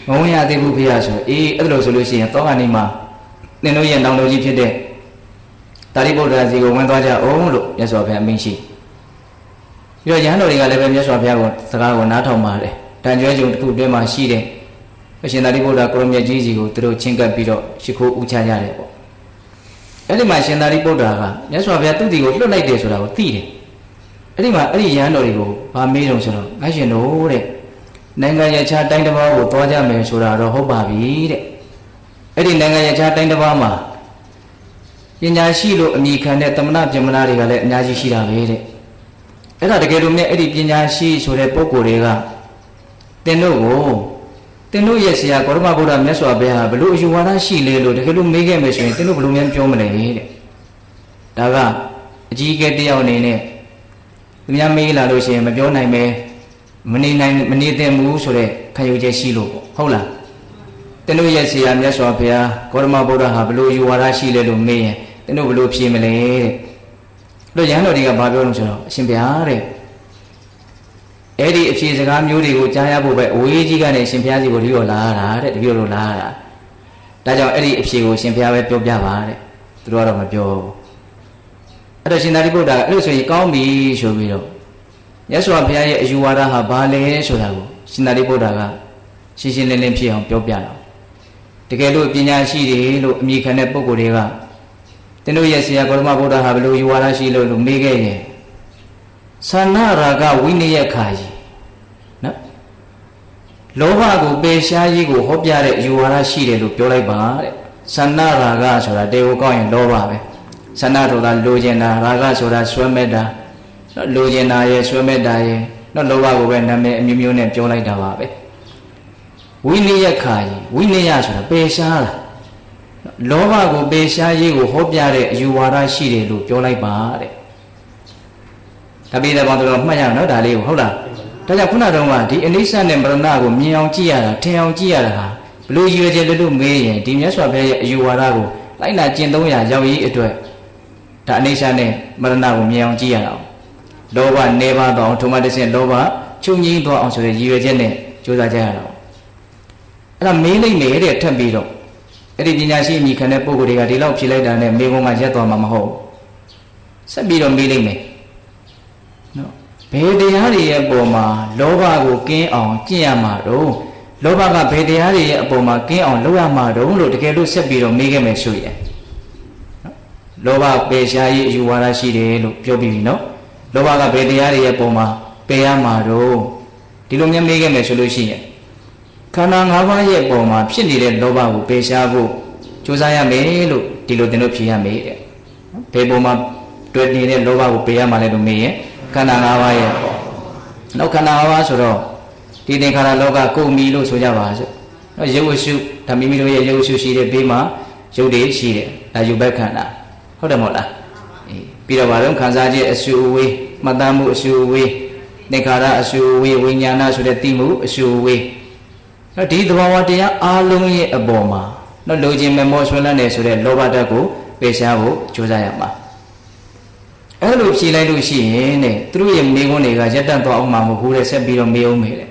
မဝင်ရသေးဘူးဖေရဆိုအေးအဲ့လိုဆိုလို့ရှိရင်တောကနေမှသင်တို့ရဲ့နောင်တော်ကြီးဖြစ်တဲ့တာရိပုတ္တရာစီကိုဝင်သွားကြအောင်လို့မြတ်စွာဘုရားအမိန့်ရှိပြီးတော့ယဟန်တော်တွေကလည်းပဲမြတ်စွာဘုရားကိုစကားကိုနားထောင်ပါတယ်တန်ကြွကြုံတစ်ခုတွင်းမှာရှိတဲ့အရှင်သာရိပုတ္တရာကိုရမြတ်ကြီးစီကိုသူတို့ချင်းကပ်ပြီးတော့ရှိခိုးဥချရတယ်ပေါ့အဲ့ဒီမှာရှင်သာရိပုတ္တရာကမြတ်စွာဘုရားသူ့တီကိုလွတ်လိုက်တယ်ဆိုတာကိုသိတယ်အဲ့ဒီမှာအဲ့ဒီယဟန်တော်တွေကိုဗာမေးတော့ဆိုတော့ငါရှင်တို့တဲ့နိုင်ငံရခြားတိုင်းတစ်ပါးကိုသွားကြမယ်ဆိုတာတော့ဟုတ်ပါပြီတဲ့အဲ့ဒီနိုင်ငံရခြားတိုင်းတစ်ပါးမှာပညာရှိလို့အမိခံတဲ့သမဏပြမနာတွေကလည်းအများကြီးရှိတာပဲတဲ့အဲ့ဒါတကယ်လို့မြဲအဲ့ဒီပညာရှိဆိုတဲ့ပုဂ္ဂိုလ်တွေကတင်တို့ကိုတင်တို့ရဲ့ဆရာဂေါတမဗုဒ္ဓမြတ်စွာဘုရားဘလို့အယူဝါဒရှိလေလို့တကယ်လို့မေးခဲ့မယ်ဆိုရင်တင်တို့ဘလို့များပြောမလဲတဲ့ဒါကအကြီးအကဲတယောက်အနေနဲ့သူများမေးလာလို့ရှိရင်မပြောနိုင်ပဲမနေနိုင်မနေသင့်ဘူးဆိုတဲ့ခံယူချက်ရှိလို့ပေါ့ဟုတ်လားတင်တို့ရဲ့ဆရာမြတ်စွာဘုရားဂေါတမဗုဒ္ဓဟာဘလို့အယူဝါဒရှိလေလို့မေးရင်တင်တို့ဘလို့ဖြေမလဲတဲ့လို့ရဟန်းတော်တွေကဘာပြောလို့ဆိုတော့အရှင်ဘုရားတဲ့အဲ့ဒီအဖြေစကားမျိုးတွေကိုကြားရဖို့ပဲအဝေးကြီးကနေရှင်ဘုရားစီကိုတပြိုလာတာတဲ့တပြိုလိုလာတာဒါကြောင့်အဲ့ဒီအဖြေကိုရှင်ဘုရားပဲပြောပြပါတဲ့သူတို့ကတော့မပြောဘူးအဲ့တော့ရှင်သာရိပုတ္တရာကအဲ့လိုဆိုရင်ကောင်းပြီဆိုပြီးတော့မြတ်စွာဘုရားရဲ့အယူဝါဒဟာဘာလဲဆိုတာကိုရှင်သာရိပုတ္တရာကရှင်းရှင်းလင်းလင်းဖြစ်အောင်ပြောပြတော့တကယ်လို့ပညာရှိတယ်လို့အမိခံတဲ့ပုဂ္ဂိုလ်တွေကတင်တို့ရဲ့ဆရာဂေါတမဗုဒ္ဓဟာဘယ်လိုယူဝါဒရှိလို့လို့မေးခဲ့ရင်သန္နရာဂဝိနည်းခါကြီးနော်လောဘကိုပယ်ရှားရေးကိုဟောပြတဲ့ယူဝါဒရှိတယ်လို့ပြောလိုက်ပါတဲ့သန္နရာဂဆိုတာတေကိုကောင်းရင်လောဘပဲသန္နဆိုတာလိုချင်တာရာဂဆိုတာဆွဲမဲ့တာနော်လိုချင်တာရဲ့ဆွဲမဲ့တာရဲ့နော်လောဘကိုပဲနာမည်အမျိုးမျိုးနဲ့ပြောလိုက်တာပါပဲဝိနည်းခါကြီးဝိနည်းဆိုတာပယ်ရှားတာလောဘကိုပယ်ရှားရေးကိုဟောပြတဲ့အယူဝါဒရှိတယ်လို့ပြောလိုက်ပါတဲ့ဒါပြီးတဲ့ဘောတော့မှတ်ရအောင်နော်ဒါလေးကိုဟုတ်လားဒါကြောင့်ခုနတုန်းကဒီအနိစ္စနဲ့မရဏကိုမြင်အောင်ကြည့်ရတာထင်အောင်ကြည့်ရတာဟာဘလို့ရွေကျလို့မေးရင်ဒီမြတ်စွာဘုရားရဲ့အယူဝါဒကိုလိုက်နာကျင့်သုံးရရောက်ရေးအတွက်ဒါအနိစ္စနဲ့မရဏကိုမြင်အောင်ကြည့်ရအောင်လောဘနေပါတော့ထုံမတဆင့်လောဘချုပ်ငြိမ်းသွားအောင်ဆိုတဲ့ရည်ရွယ်ချက်နဲ့ကြိုးစားကြရတာအဲ့ဒါမေးလိုက်နေတဲ့ထပ်ပြီးတော့အဲ့ဒီပညာရှိအမိခံတဲ့ပုဂ္ဂိုလ်တွေကဒီလောက်ဖြေလိုက်တာနဲ့မေကုံမှာရက်သွားမှာမဟုတ်ဆက်ပြီးတော့မေးလိုက်မယ်နော်ဘယ်တရားတွေရဲ့အပေါ်မှာလောဘကိုကင်းအောင်ကျင့်ရမှာတော့လောဘကဘယ်တရားတွေရဲ့အပေါ်မှာကင်းအောင်လုပ်ရမှာတော့လို့တကယ်လို့ဆက်ပြီးတော့မေးခဲ့မယ်ဆိုရင်နော်လောဘပယ်ရှားရေးအယူဝါဒရှိတယ်လို့ပြောပြီးပြီနော်လောဘကဘယ်တရားတွေရဲ့အပေါ်မှာပယ်ရမှာတော့ဒီလိုမျိုးမေးခဲ့မယ်ဆိုလို့ရှိရင်ခန္ဓာ၅ပါးရဲ့အပေါ်မှာဖြစ်နေတဲ့လောဘကိုပယ်ရှားဖို့ကြိုးစားရမယ်လို့ဒီလိုသင်တို့ဖြေရမယ်တဲ့ဘယ်ပုံမှာတွေ့နေတဲ့လောဘကိုပယ်ရမှာလဲလို့မေးရင်ခန္ဓာ၅ပါးရဲ့ပေါ့နောက်ခန္ဓာ၅ပါးဆိုတော့ဒီသင်္ခါရလောကကိုမီလို့ဆိုကြပါစို့နော်ရုပ်ဝရှုဒါမိမိတို့ရဲ့ရုပ်ဝရှုရှိတဲ့ဘေးမှာရုပ်တွေရှိတယ်ဒါယူဘက်ခန္ဓာဟုတ်တယ်မဟုတ်လားအေးပြီးတော့ဘာလို့ခံစားခြင်းအရှုအဝေးမှတ်သားမှုအရှုအဝေးသင်္ခါရအရှုအဝေးဝိညာဏဆိုတဲ့သိမှုအရှုအဝေးနော်ဒီသဘာဝတရားအားလုံးရဲ့အပေါ်မှာနော်လိုချင်မဲ့မောဆွဲလန်းနေဆိုတဲ့လောဘဓာတ်ကိုပယ်ရှားဖို့ကြိုးစားရမှာအဲ့လိုဖြေလိုက်လို့ရှိရင်တဲ့သူတို့ရဲ့မိဂုံးတွေကရက်တန့်သွားအောင်မှာမဟုတ်ဘူးတဲ့ဆက်ပြီးတော့မေးအောင်မေးတယ်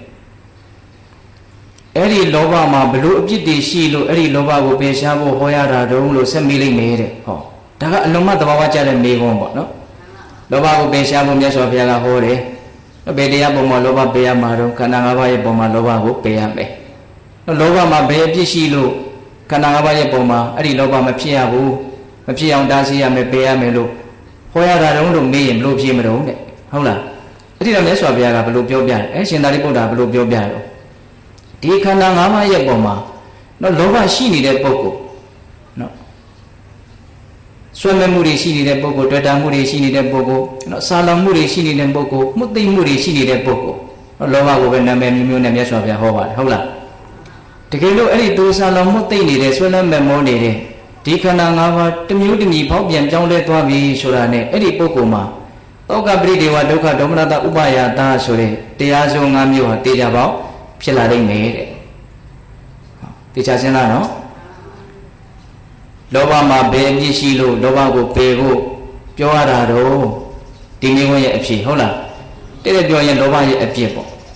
အဲ့ဒီလောဘမှာဘလို့အပြစ်တွေရှိလို့အဲ့ဒီလောဘကိုပယ်ရှားဖို့ဟောရတာတုံးလို့ဆက်မေးလိုက်မယ်တဲ့ဟောဒါကအလုံးမသဘာဝကျတဲ့မိဂုံးပေါ့နော်လောဘကိုပယ်ရှားဖို့မြတ်စွာဘုရားကဟောတယ်ဘယ်တရားပုံမှာလောဘပယ်ရမှာတော့ခန္ဓာ၅ပါးရဲ့ပုံမှာလောဘကိုပယ်ရမယ်လောဘမှာဘယ်အပြစ်ရှိလို့ခန္ဓာ၅ပါးရဲ့ပုံမှာအဲ့ဒီလောဘမဖြစ်ရဘူးမဖြစ်အောင်တားဆီးရမယ်ပယ်ရမယ်လို့ဟောရတာတုံးလို့မေးရင်ဘလို့ဖြစ်မလို့တဲ့ဟုတ်လားအဲ့ဒီတော့မြတ်စွာဘုရားကဘလို့ပြောပြတယ်အဲရှင်သာရိပုတ္တရာဘလို့ပြောပြတော့ဒီခန္ဓာ၅ပါးရဲ့ပုံမှာနော်လောဘရှိနေတဲ့ပုဂ္ဂိုလ်နော်ဆွေးနွေးမှုတွေရှိနေတဲ့ပုဂ္ဂိုလ်တွေ့တာမှုတွေရှိနေတဲ့ပုဂ္ဂိုလ်နော်စာလောင်မှုတွေရှိနေတဲ့ပုဂ္ဂိုလ်မှုသိမှုတွေရှိနေတဲ့ပုဂ္ဂိုလ်နော်လောဘကိုပဲနာမည်မျိုးမျိုးနဲ့မြတ်စွာဘုရားဟောပါတယ်ဟုတ်လားတကယ်လို့အဲ့ဒီသူစာလောင်မှုသိနေတဲ့ဆွေးနွေးမဲ့မောနေတဲ့ဒီခန္ဓာ၅ပါးတစ်မျိုးတစ်မျိုးဖောက်ပြန်ပြောင်းလဲသွားပြီဆိုတာနဲ့အဲ့ဒီပုဂ္ဂိုလ်မှာသောကပရိဒေဝဒုက္ခဒေါမနတဥပါယတာဆိုတဲ့တရားစုံ၅မျိုးဟာတေချာပေါင်းဖြစ်လာနိုင်မယ်တဲ့တေချာရှင်းလားနော်လောဘမှာဘယ်အပြစ်ရှိလို့လောဘကိုပယ်ဖို့ပြောရတာတော့ဒီမျိုးရဲ့အဖြစ်ဟုတ်လားတဲ့တဲ့ပြောရင်လောဘရဲ့အပြစ်ပေါ့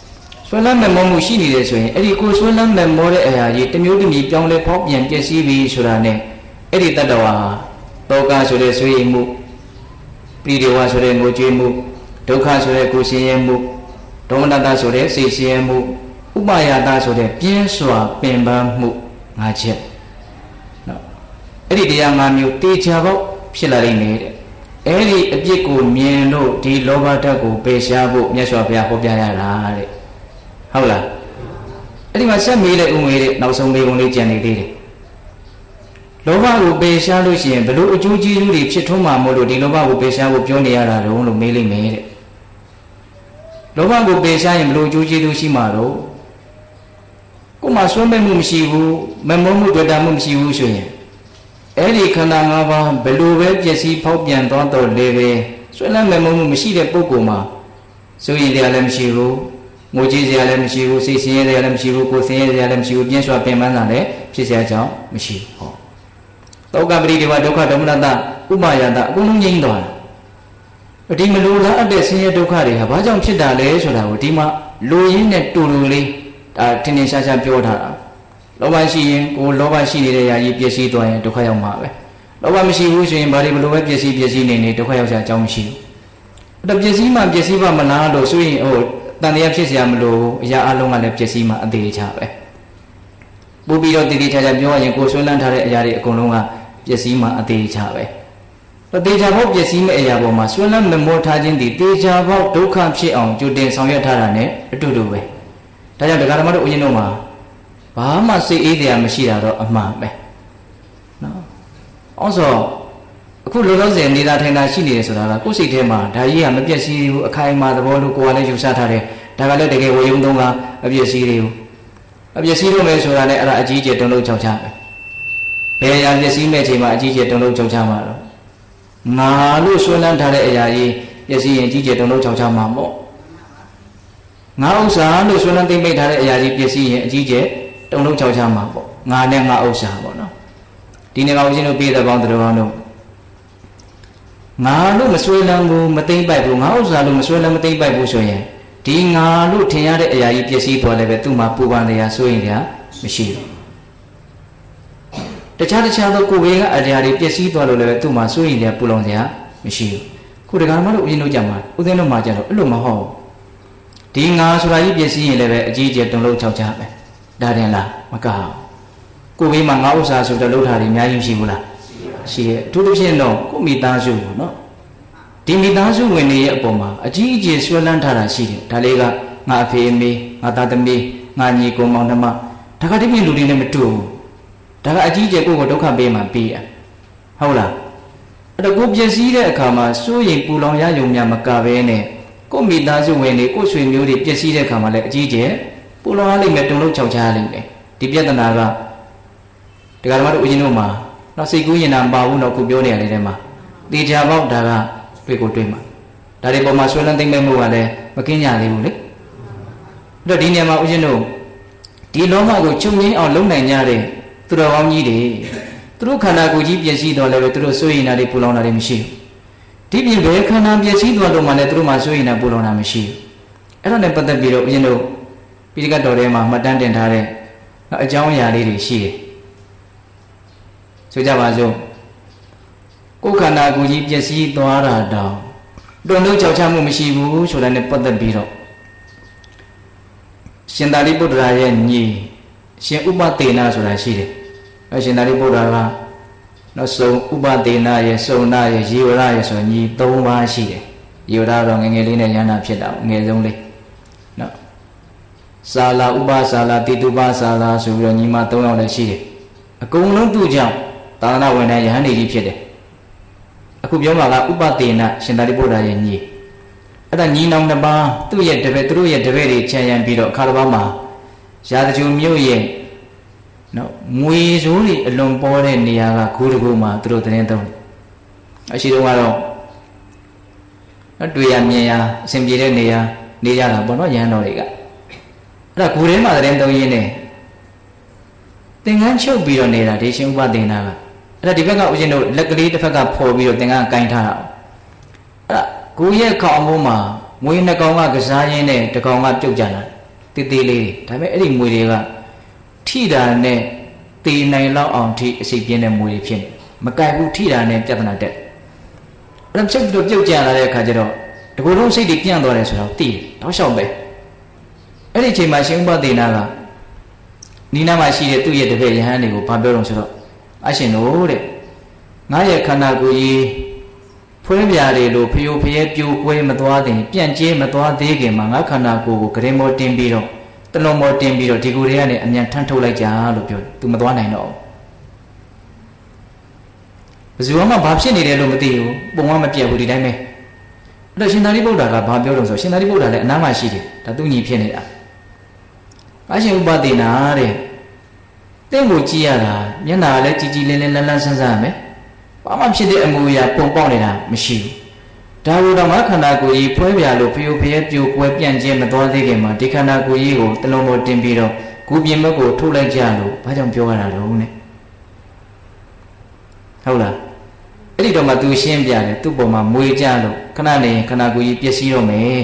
ဆွဲလန်းမဲ့မောမှုရှိနေတယ်ဆိုရင်အဲ့ဒီကိုဆွဲလန်းမဲ့မောတဲ့အရာကြီးတစ်မျိုးတစ်မျိုးပြောင်းလဲဖောက်ပြန်ပျက်စီးပြီးဆိုတာနဲ့အဲ့ဒီတတ္တဝါတောကဆိုတဲ့ဆွေးရမှုပိရိဝဆိုတဲ့ငိုကြွေးမှုဒုက္ခဆိုတဲ့ကိုယ်ဆင်းရဲမှုဒေါမနတဆိုတဲ့စိတ်ဆင်းရဲမှုဥပါယတဆိုတဲ့ပြင်းစွာပင်ပန်းမှုငါချက်နော်အဲ့ဒီတရား၅မျိုးတေချာပေါက်ဖြစ်လာနိုင်တယ်အဲ့ဒီအပြစ်ကိုမြင်လို့ဒီလောဘဓာတ်ကိုပယ်ရှားဖို့မြတ်စွာဘုရားဟောပြရတာတဲ့ဟုတ်လားအဲ့ဒီမှာဆက်မေးတဲ့ဥမေးတဲ့နောက်ဆုံးမေးခွန်းလေးကြံနေသေးတယ်လောဘကိုပယ်ရှားလို့ရှိရင်ဘလို့အကျိုးကျေးဇူးတွေဖြစ်ထွန်းမှာမို့လို့ဒီလောဘကိုပယ်ရှားဖို့ပြောနေရတာတော့လို့မေးလိုက်မယ်တဲ့လောဘကိုပယ်ရှားရင်ဘလို့အကျိုးကျေးဇူးရှိမှာတော့ကိုယ်မှာဆွဲမဲ့မှုမရှိဘူးမမုန်းမှုတွေ့တာမှုမရှိဘူးဆိုရင်အဲ့ဒီခန္ဓာ၅ပါးဘလို့ပဲပျက်စီးဖောက်ပြန်သွားတော့လေပဲဆွဲလန်းမမုန်းမှုမရှိတဲ့ပုဂ္ဂိုလ်မှာဆိုရင်တရားလည်းမရှိဘူးငိုကြည့်စရာလည်းမရှိဘူးစိတ်ဆင်းရဲစရာလည်းမရှိဘူးကိုယ်ဆင်းရဲစရာလည်းမရှိဘူးပြင်းစွာပင်ပန်းတာလည်းဖြစ်စရာကြောင်းမရှိဘူးဟောတောကပရိဒေဝဒုက္ခဒေါမနတဥပါယတအကုန်လုံးငြိမ်းသွားတာဒီမလိုလားအပ်တဲ့ဆင်းရဲဒုက္ခတွေဟာဘာကြောင့်ဖြစ်တာလဲဆိုတာကိုဒီမှာလူရင်းနဲ့တူတူလေးဒါထင်ထင်ရှားရှားပြောထားတာလောဘရှိရင်ကိုလောဘရှိနေတဲ့ຢာကြီးပျက်စီးသွားရင်ဒုက္ခရောက်မှာပဲလောဘမရှိဘူးဆိုရင်ဘာတွေဘလို့ပဲပျက်စီးပျက်စီးနေနေဒုက္ခရောက်စရာအကြောင်းမရှိဘူးအဲ့တော့ပျက်စီးမှပျက်စီးပါမလားလို့ဆိုရင်ဟိုတန်တရားဖြစ်စရာမလိုအရာအလုံးကလည်းပျက်စီးမှအသေးချပဲပို့ပြီးတော့တည်တည်ချာချာပြောရင်ကိုဆွဲလန်းထားတဲ့အရာတွေအကုန်လုံးကပျက်စီးမှအသေးချပဲတော့တေချာဖို့ပျက်စီးမဲ့အရာပေါ်မှာဆွဲလန်းမမောထားခြင်းဒီတေချာဖို့ဒုက္ခဖြစ်အောင်ကြိုတင်ဆောင်ရွက်ထားတာ ਨੇ အတူတူပဲဒါကြောင့်ဒကာဓမ္မတို့ဦးဇင်းတို့မှာဘာမှစိတ်အေးတရားမရှိတာတော့အမှန်ပဲနော်အောင်ဆိုအခုလောလောဆယ်နေတာထိုင်တာရှိနေတယ်ဆိုတာကကိုယ်စိတ်ထဲမှာဒါကြီးကမပြည့်စည်ဘူးအခိုင်အမာသဘောလို့ကိုယ်ကလည်းယူဆထားတယ်ဒါကလည်းတကယ်ဝေယုံသုံးကအပြည့်စည်တယ်အပြည့်စည်လို့မယ်ဆိုတာလည်းအဲ့ဒါအကြီးကျယ်တုံ့လုံးချောက်ချပဲဘယ်အရာပြည့်စည်မဲ့ချိန်မှာအကြီးကျယ်တုံ့လုံးချောက်ချမှာတော့ငါလို့ဆွဲလန်းထားတဲ့အရာကြီးပြည့်စည်ရင်အကြီးကျယ်တုံ့လုံးချောက်ချမှာပေါ့ငါဥစ္စာလို့ဆွဲလန်းသိမ့်မိထားတဲ့အရာကြီးပြည့်စည်ရင်အကြီးကျယ်တုံ့လုံးချောက်ချမှာပေါ့ငါနဲ့ငါဥစ္စာပေါ့နော်ဒီနေ့ကဦးဇင်းတို့ပြည်တဲ့ပေါင်းတော်ကောင်းတို့ငါလို့မဆွဲလန်းဘူးမသိမ့်ပိုက်ဘူးငါဥစ္စာလို့မဆွဲလန်းမသိမ့်ပိုက်ဘူးဆိုရင်ဒီငါလို့ထင်ရတဲ့အရာကြီးပျက်စီးသွားလည်းပဲသူ့မှာပူပန်တရားဆိုရင်တရားမရှိဘူးတခြားတခြားသောကိုယ်ဝေကအရာတွေပျက်စီးသွားလို့လည်းပဲသူ့မှာဆိုရင်တရားပူလောင်တရားမရှိဘူးခုတက္ကမတို့ဦးဇင်းတို့ကြမှာဦးဇင်းတို့မှာကြတော့အဲ့လိုမဟုတ်ဒီငါဆိုတာကြီးပျက်စီးရင်လည်းပဲအကြီးအကျယ်တုံ့လုံးချောက်ချပဲဒါတင်လားမကောက်ကိုယ်ဝေမှာငါဥစ္စာဆိုတော့လှုပ်ထားတယ်အများကြီးရှိဘူးလားရှိရဲ့အထူးသဖြင့်တော့ကိုမိသားစုပေါ့နော်ဒီမိသားစုဝင်တွေရဲ့အပေါ်မှာအကြီးအကျယ်ဆွဲလန်းထားတာရှိတယ်ဒါလေးကငါအဖေအမေငါသားသမီးငါညီကိုမောင်နှမဒါကတည်းကလူတွေနဲ့မတူဘူးဒါကအကြီးအကျယ်ကိုယ့်ကိုဒုက္ခပေးမှပေးရဟုတ်လားအဲ့တော့ကိုပြည့်စည်တဲ့အခါမှာစိုးရိမ်ပူလောင်ရယုံများမကဘဲနဲ့ကိုမိသားစုဝင်တွေကိုဆွေမျိုးတွေပြည့်စည်တဲ့အခါမှာလည်းအကြီးအကျယ်ပူလောင်ရလိမ့်မယ်တုံလုံးချောက်ချရလိမ့်မယ်ဒီပြဿနာကဒကာဓမ္မတို့ဦးဇင်းတို့မှာတော့စိတ်ကူးရင်တာမပါဘူးတော့ခုပြောနေရတယ်ထဲမှာတေချာပေါက်ဒါကတွေ့ကိုတွေ့မှာဒါတွေပေါ်မှာဆွဲလန်းသိမ့်မဲ့မှုကလည်းမကင်းကြသေးဘူးလေအဲ့တော့ဒီနေရာမှာဦးဇင်းတို့ဒီလောကကိုချုပ်ငင်းအောင်လုပ်နိုင်ကြတဲ့သူတော်ကောင်းကြီးတွေသူတို့ခန္ဓာကိုယ်ကြီးပြည့်စည်တော်လည်းပဲသူတို့စိုးရင်တာတွေပူလောင်တာတွေမရှိဘူးဒီပြင်ဘယ်ခန္ဓာပြည့်စည်တော်လို့မှလည်းသူတို့မှစိုးရင်တာပူလောင်တာမရှိဘူးအဲ့ဒါနဲ့ပတ်သက်ပြီးတော့ဦးဇင်းတို့ပိဋကတ်တော်ထဲမှာမှတ်တမ်းတင်ထားတဲ့အကြောင်းအရာလေးတွေရှိတယ်ဆိုကြပါစို့ကိုယ်ခန္ဓာကိုယ်ကြီးပျက်စီးသွားတာတောင်တုံ့လုံးချောက်ချမှုမရှိဘူးဆိုတာနဲ့ပတ်သက်ပြီးတော့ရှင်သာရိပုတ္တရာရဲ့ညီရှင်ဥပသေနဆိုတာရှိတယ်အဲရှင်သာရိပုတ္တရာကနောက်ဆုံးဥပသေနရဲ့စုံနာရဲ့ယေဝရရဲ့ဆိုညီ၃ပါးရှိတယ်ယေဝရတော့ငငယ်လေးနဲ့ရဟန္တာဖြစ်တာငယ်ဆုံးလေးနော်စာလာဥပစာလာတိတုပစာလာဆိုပြီးတော့ညီမ၃ယောက်လည်းရှိတယ်အကုန်လုံးသူ့ကြောင့်သာသနာဝင်တဲ့ယဟန်နေကြီးဖြစ်တယ်အခုပြောမှာကဥပသေနရှင်သာရိပုတ္တရာရဲ့ညီအဲ့ဒါညီနောင်တစ်ပါးသူ့ရဲ့တပည့်သူတို့ရဲ့တပည့်တွေခြံရံပြီးတော့အခါတစ်ပါးမှာရာဇဂုံမြို့ရဲ့နော်ငွေစိုးတွေအလွန်ပေါ်တဲ့နေရာကဂူတကူမှာသူတို့တင်းသုံးအရှိတုန်းကတော့တွေ့ရမြင်ရအစဉ်ပြေတဲ့နေရာနေကြတာပေါ့နော်ရဟန်းတော်တွေကအဲ့ဒါဂူထဲမှာတင်းသုံးရင်းနဲ့သင်္ကန်းချုပ်ပြီးတော့နေတာဒီရှင်ဥပသေနကအဲ့ဒါဒီဘက်ကဦးဇင်းတို့လက်ကလေးတစ်ဖက်ကဖော်ပြီးတော့သင်္ကန်းကင်ထားတာအဲ့ဒါဂူရဲ့ခေါင်းမိုးမှာငွေနှစ်ကောင်ကကစားရင်းနဲ့တစ်ကောင်ကပြုတ်ကြလာသတေးသေးလေးဒါပေမဲ့အဲ့ဒီမွေတွေကထိတာနဲ့တေးနိုင်လောက်အောင်ထိအစိပ်ပြင်းတဲ့မွေတွေဖြစ်နေမကြိုက်ဘူးထိတာနဲ့ပြဿနာတက်အဲ့ဒါချက်ပြီးတော့ပြုတ်ကျလာတဲ့အခါကျတော့ဒီကုလုံးစိတ်တွေပြန့်သွားတယ်ဆိုတော့သိတယ်တောက်လျှောက်ပဲအဲ့ဒီအချိန်မှာရှင်ဥပဒေနာကနီးနားမှာရှိတဲ့သူ့ရဲ့တပည့်ယဟန်တွေကိုဘာပြောတော့ဆိုတော့အရှင်တို့တဲ့ငါရဲ့ခန္ဓာကိုယ်ကြီးဖွေးပြားတွေလိုဖျို့ဖျဲပြိုကွဲမသွားတဲ့ပြန့်ကျဲမသွားသေးခင်မှာငါခန္ဓာကိုယ်ကိုဂရင်မောတင်ပြီးတော့တလုံးမောတင်ပြီးတော့ဒီကိုယ်တွေကနေအမြန်ထမ်းထုတ်လိုက်ကြလို့ပြောတယ်သူမသွားနိုင်တော့ဘယ်သူမှဘာဖြစ်နေတယ်လို့မသိဘူးပုံကမပြတ်ဘူးဒီတိုင်းပဲအဲ့တော့ရှင်သာရိပုတ္တရာကဘာပြောတော့ဆိုရှင်သာရိပုတ္တရာလည်းအနားမှာရှိတယ်ဒါသူညီဖြစ်နေတာအရှင်ဥပဒေနာတဲ့တင့်ကိုကြည့်ရတာမျက်နှာလည်းကြည်ကြည်လင်းလင်းလန်းလန်းဆန်းဆန်းရမယ်ဘာမှဖြစ်တဲ့အမူအရာပုံပေါက်နေတာမရှိဘူးဒါလိုတော့ငါခန္ဓာကိုယ်ကြီးဖွဲပြလို့ဖျို့ဖျဲပြိုကွဲပြန့်ကျဲမသွားသေးခင်မှာဒီခန္ဓာကိုယ်ကြီးကိုတလုံးပေါ်တင်ပြီးတော့ဂူပြင်ဘက်ကိုထုတ်လိုက်ကြလို့ဘာကြောင့်ပြောရတာတော့နဲ့ဟုတ်လားအဲ့ဒီတော့မှသူရှင်းပြတယ်သူ့ပေါ်မှာမွေကြလို့ခဏနေခန္ဓာကိုယ်ကြီးပျက်စီးတော့မယ်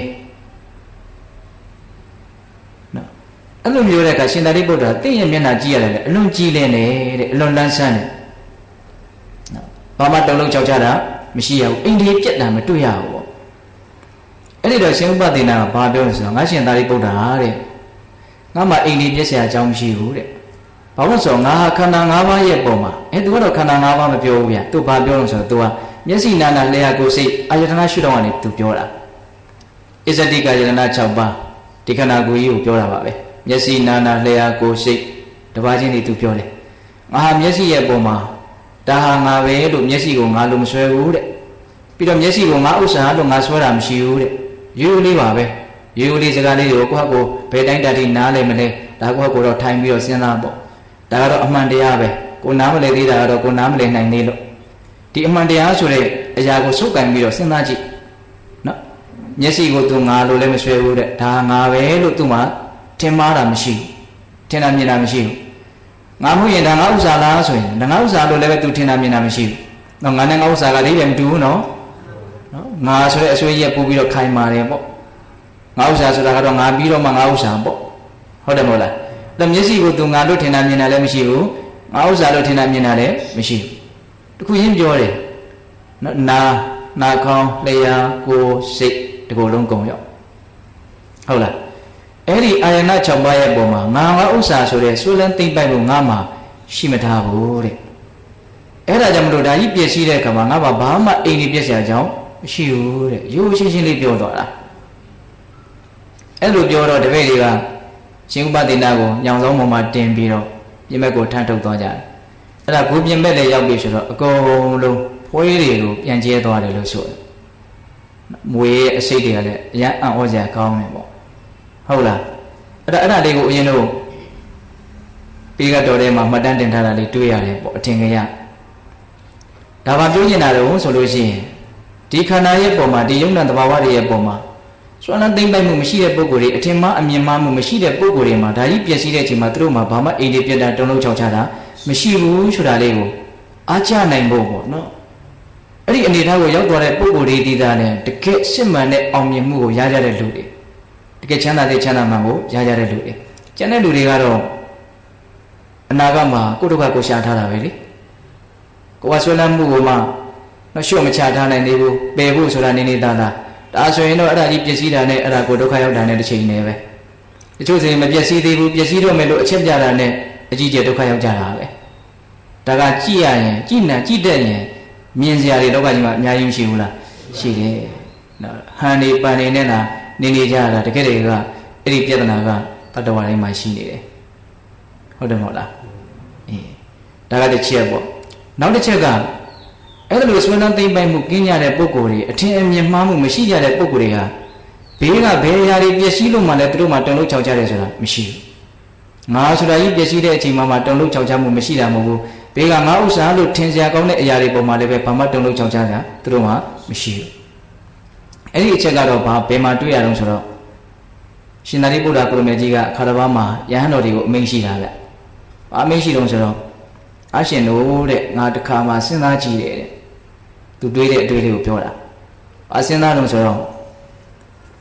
နော်အဲ့လိုမျိုးတဲ့အခါရှင်သာရိပုတ္တရာတင့်ရဲ့မျက်နှာကြည့်ရတယ်လေအလွန်ကြည်လင်းတယ်တဲ့အလွန်လန်းဆန်းတယ်ဘာမှတုံ့လုံးကြောက်ကြတာမရှိရဘူးအိန္ဒိယပြက်တာမတွေ့ရဘူးပေါ့အဲ့ဒီတော့ရှင်ဥပဒေနာကဘာပြောလဲဆိုတော့ငါရှင်သာရိပုတ္တရာတဲ့ငါမှအိန္ဒိယပြက်เสียအကြောင်းမရှိဘူးတဲ့ဘာလို့ဆိုတော့ငါဟာခန္ဓာ၅ပါးရဲ့ပုံမှာအဲသူကတော့ခန္ဓာ၅ပါးမပြောဘူးဗျသူဘာပြောလို့ဆိုတော့သူကမျက်စိနာနာလျှာကိုယ်စိတ်အာယတနာရှုထောင့်ကနေသူပြောတာအစ္စတိကယတနာ၆ပါးဒီခန္ဓာကိုယ်ကြီးကိုပြောတာပါပဲမျက်စိနာနာလျှာကိုယ်စိတ်တပါးချင်းတွေသူပြောတယ်ငါဟာမျက်စိရဲ့ပုံမှာဒါဟာငါပဲလို့မျက်စိကိုငါလို့မဆွဲဘူးတဲ့ပြီးတော့မျက်စိကိုငါဥစ္စာလို့ငါဆွဲတာမရှိဘူးတဲ့ရိုးရိုးလေးပါပဲရိုးရိုးလေးစကားလေးတွေကိုကိုယ့်ဟာကိုယ်ဘယ်တိုင်းတည်းနားလဲမလဲဒါကိုယ့်ကိုယ်တော့ထိုင်ပြီးတော့စဉ်းစားပေါ့ဒါကတော့အမှန်တရားပဲကိုနားမလဲသေးတာကတော့ကိုနားမလဲနိုင်သေးလို့ဒီအမှန်တရားဆိုတဲ့အရာကိုစုပ်ကန်ပြီးတော့စဉ်းစားကြည့်နော်မျက်စိကိုသူငါလို့လည်းမဆွဲဘူးတဲ့ဒါငါပဲလို့သူမှထင်မှားတာမရှိဘူးထင်တာမြင်တာမရှိဘူးငါမှုရင်ဒါငါဥစ္စာလားဆိုရင်ဒါငါဥစ္စာလို့လည်းပဲသူထင်တာမြင်တာမရှိဘူးနော်ငါနဲ့ငါဥစ္စာကလေးပဲမတူဘူးနော်နော်ငါဆိုတဲ့အဆွေးရက်ပို့ပြီးတော့ခိုင်မာတယ်ပေါ့ငါဥစ္စာဆိုတာကတော့ငါပြီးတော့မှငါဥစ္စာပေါ့ဟုတ်တယ်မဟုတ်လားဒါမျက်စိကိုသူငါလို့ထင်တာမြင်တာလည်းမရှိဘူးငါဥစ္စာလို့ထင်တာမြင်တာလည်းမရှိဘူးတခုချင်းပြောတယ်နော်နာနာခေါင်းလျှာကိုယ်စိတ်ဒီကိုယ်လုံးကုန်ရောက်ဟုတ်လားအဲ့ဒီအာယနာ၆ပါးရဲ့ပုံမှာငါငါဥစ္စာဆိုတဲ့ဆွေးလန်းသိမ့်ပိုက်လို့ငါမှရှိမထားဘူးတဲ့အဲ့ဒါကြောင့်မလို့ဒါကြီးပြည့်စည်တဲ့အခါမှာငါဘာဘာမှအိမ်ကြီးပြည့်စရာအကြောင်းမရှိဘူးတဲ့ရိုးရှင်းရှင်းလေးပြောသွားတာအဲ့လိုပြောတော့တပည့်တွေကရှင်ဥပဒေနာကိုညောင်ဆောင်ပေါ်မှာတင်ပြီးတော့ပြင်ဘက်ကိုထမ်းထုတ်သွားကြတယ်အဲ့ဒါကိုပြင်ဘက်လည်းရောက်ပြီဆိုတော့အကုန်လုံးဖွေးတွေကိုပြန်ကျဲသွားတယ်လို့ဆိုတယ်မွေရဲ့အစိတ်တွေကလည်းအရန်အံ့ဩစရာကောင်းတယ်ပေါ့ဟုတ်လားအဲ့ဒါအဲ့ဒါလေးကိုအရင်တို့ပြီးကတော့ထဲမှာမှတ်တမ်းတင်ထားတာလေးတွေ့ရတယ်ပေါ့အထင်ကြီးရဒါပါပြောနေတာတော့ဆိုလို့ရှိရင်ဒီခန္ဓာရဲ့ပုံမှာဒီယုံနာတဘာဝတွေရဲ့ပုံမှာစွမ်းလန်းသိမ့်ပိုက်မှုမရှိတဲ့ပုံကိုယ်တွေအထင်မှားအမြင်မှားမှုမရှိတဲ့ပုံကိုယ်တွေမှာဒါကြီးပျက်စီးတဲ့အချိန်မှာသူတို့မှာဘာမှအိမ်တွေပြတ်တာတုံးလုံးချောက်ချတာမရှိဘူးဆိုတာလေးကိုအားချနိုင်ဖို့ပေါ့နော်အဲ့ဒီအနေထားကိုရောက်သွားတဲ့ပုံကိုယ်တွေဒီသားနဲ့တကယ်စစ်မှန်တဲ့အောင်မြင်မှုကိုရကြတဲ့လူတွေတကယ်ချမ်းသာတဲ့ချမ်းသာမှန်ကိုရကြတဲ့လူတွေကျန်တဲ့လူတွေကတော့အနာဂတ်မှာကိုယ့်ဒုက္ခကိုရှာထားတာပဲလေကိုယ်ကဆွဲလန်းမှုကိုမှမလျှော့မချထားနိုင်သေးဘူးပယ်ဖို့ဆိုတာနေနေသားသားဒါဆိုရင်တော့အဲ့ဒါကြီးပျက်စီးတာနဲ့အဲ့ဒါကိုဒုက္ခရောက်တာနဲ့တစ်ချိန်နေပဲတချို့ဆိုရင်မပျက်စီးသေးဘူးပျက်စီးတော့မယ်လို့အချက်ပြတာနဲ့အကြီးကျယ်ဒုက္ခရောက်ကြတာပဲဒါကကြည့်ရရင်ကြည့်နေကြည့်တတ်ရင်မြင်စရာတွေလောကကြီးမှာအများကြီးမရှိဘူးလားရှိတယ်နော်ဟန်နေပန်နေနဲ့လားနေနေကြတာတကယ်တည်းကအဲ့ဒီပြဿနာကတတ္တဝါတိုင်းမှာရှိနေတယ်ဟုတ်တယ်မဟုတ်လားအေးဒါကတစ်ချက်ပေါ့နောက်တစ်ချက်ကအဲ့ဒါလိုဆွေးနွေးသိမ့်ပိုက်မှုကင်းကြတဲ့ပုဂ္ဂိုလ်တွေအထင်အမြင်မှားမှုမရှိကြတဲ့ပုဂ္ဂိုလ်တွေကဘေးကဘယ်အရာတွေပျက်စီးလို့မှလည်းသူတို့မှတုံလို့ခြောက်ကြတယ်ဆိုတာမရှိဘူးငါဆိုတာကြီးပျက်စီးတဲ့အချိန်မှမှတုံလို့ခြောက်ကြမှုမရှိတာမဟုတ်ဘူးဘေးကငါဥစ္စာလို့ထင်စရာကောင်းတဲ့အရာတွေပေါ်မှာလည်းပဲဘာမှတုံလို့ခြောက်ကြတာသူတို့မှမရှိဘူးအဲ့ဒီအချက်ကတော့ဘာဘယ်မှာတွေ့ရအောင်ဆိုတော့ရှင်သာရိပုတ္တရာကိုရမေကြီးကအခါတစ်ပါးမှာယဟန်တော်တွေကိုအမိန့်ရှိတာဗျ။အမိန့်ရှိတော့ဆိုတော့အရှင်တို့တဲ့ငါတစ်ခါမှစဉ်းစားကြည့်တယ်တဲ့။သူတွေးတဲ့အတွေးလေးကိုပြောတာ။အစဉ်းစားတော့ဆိုတော့ဟ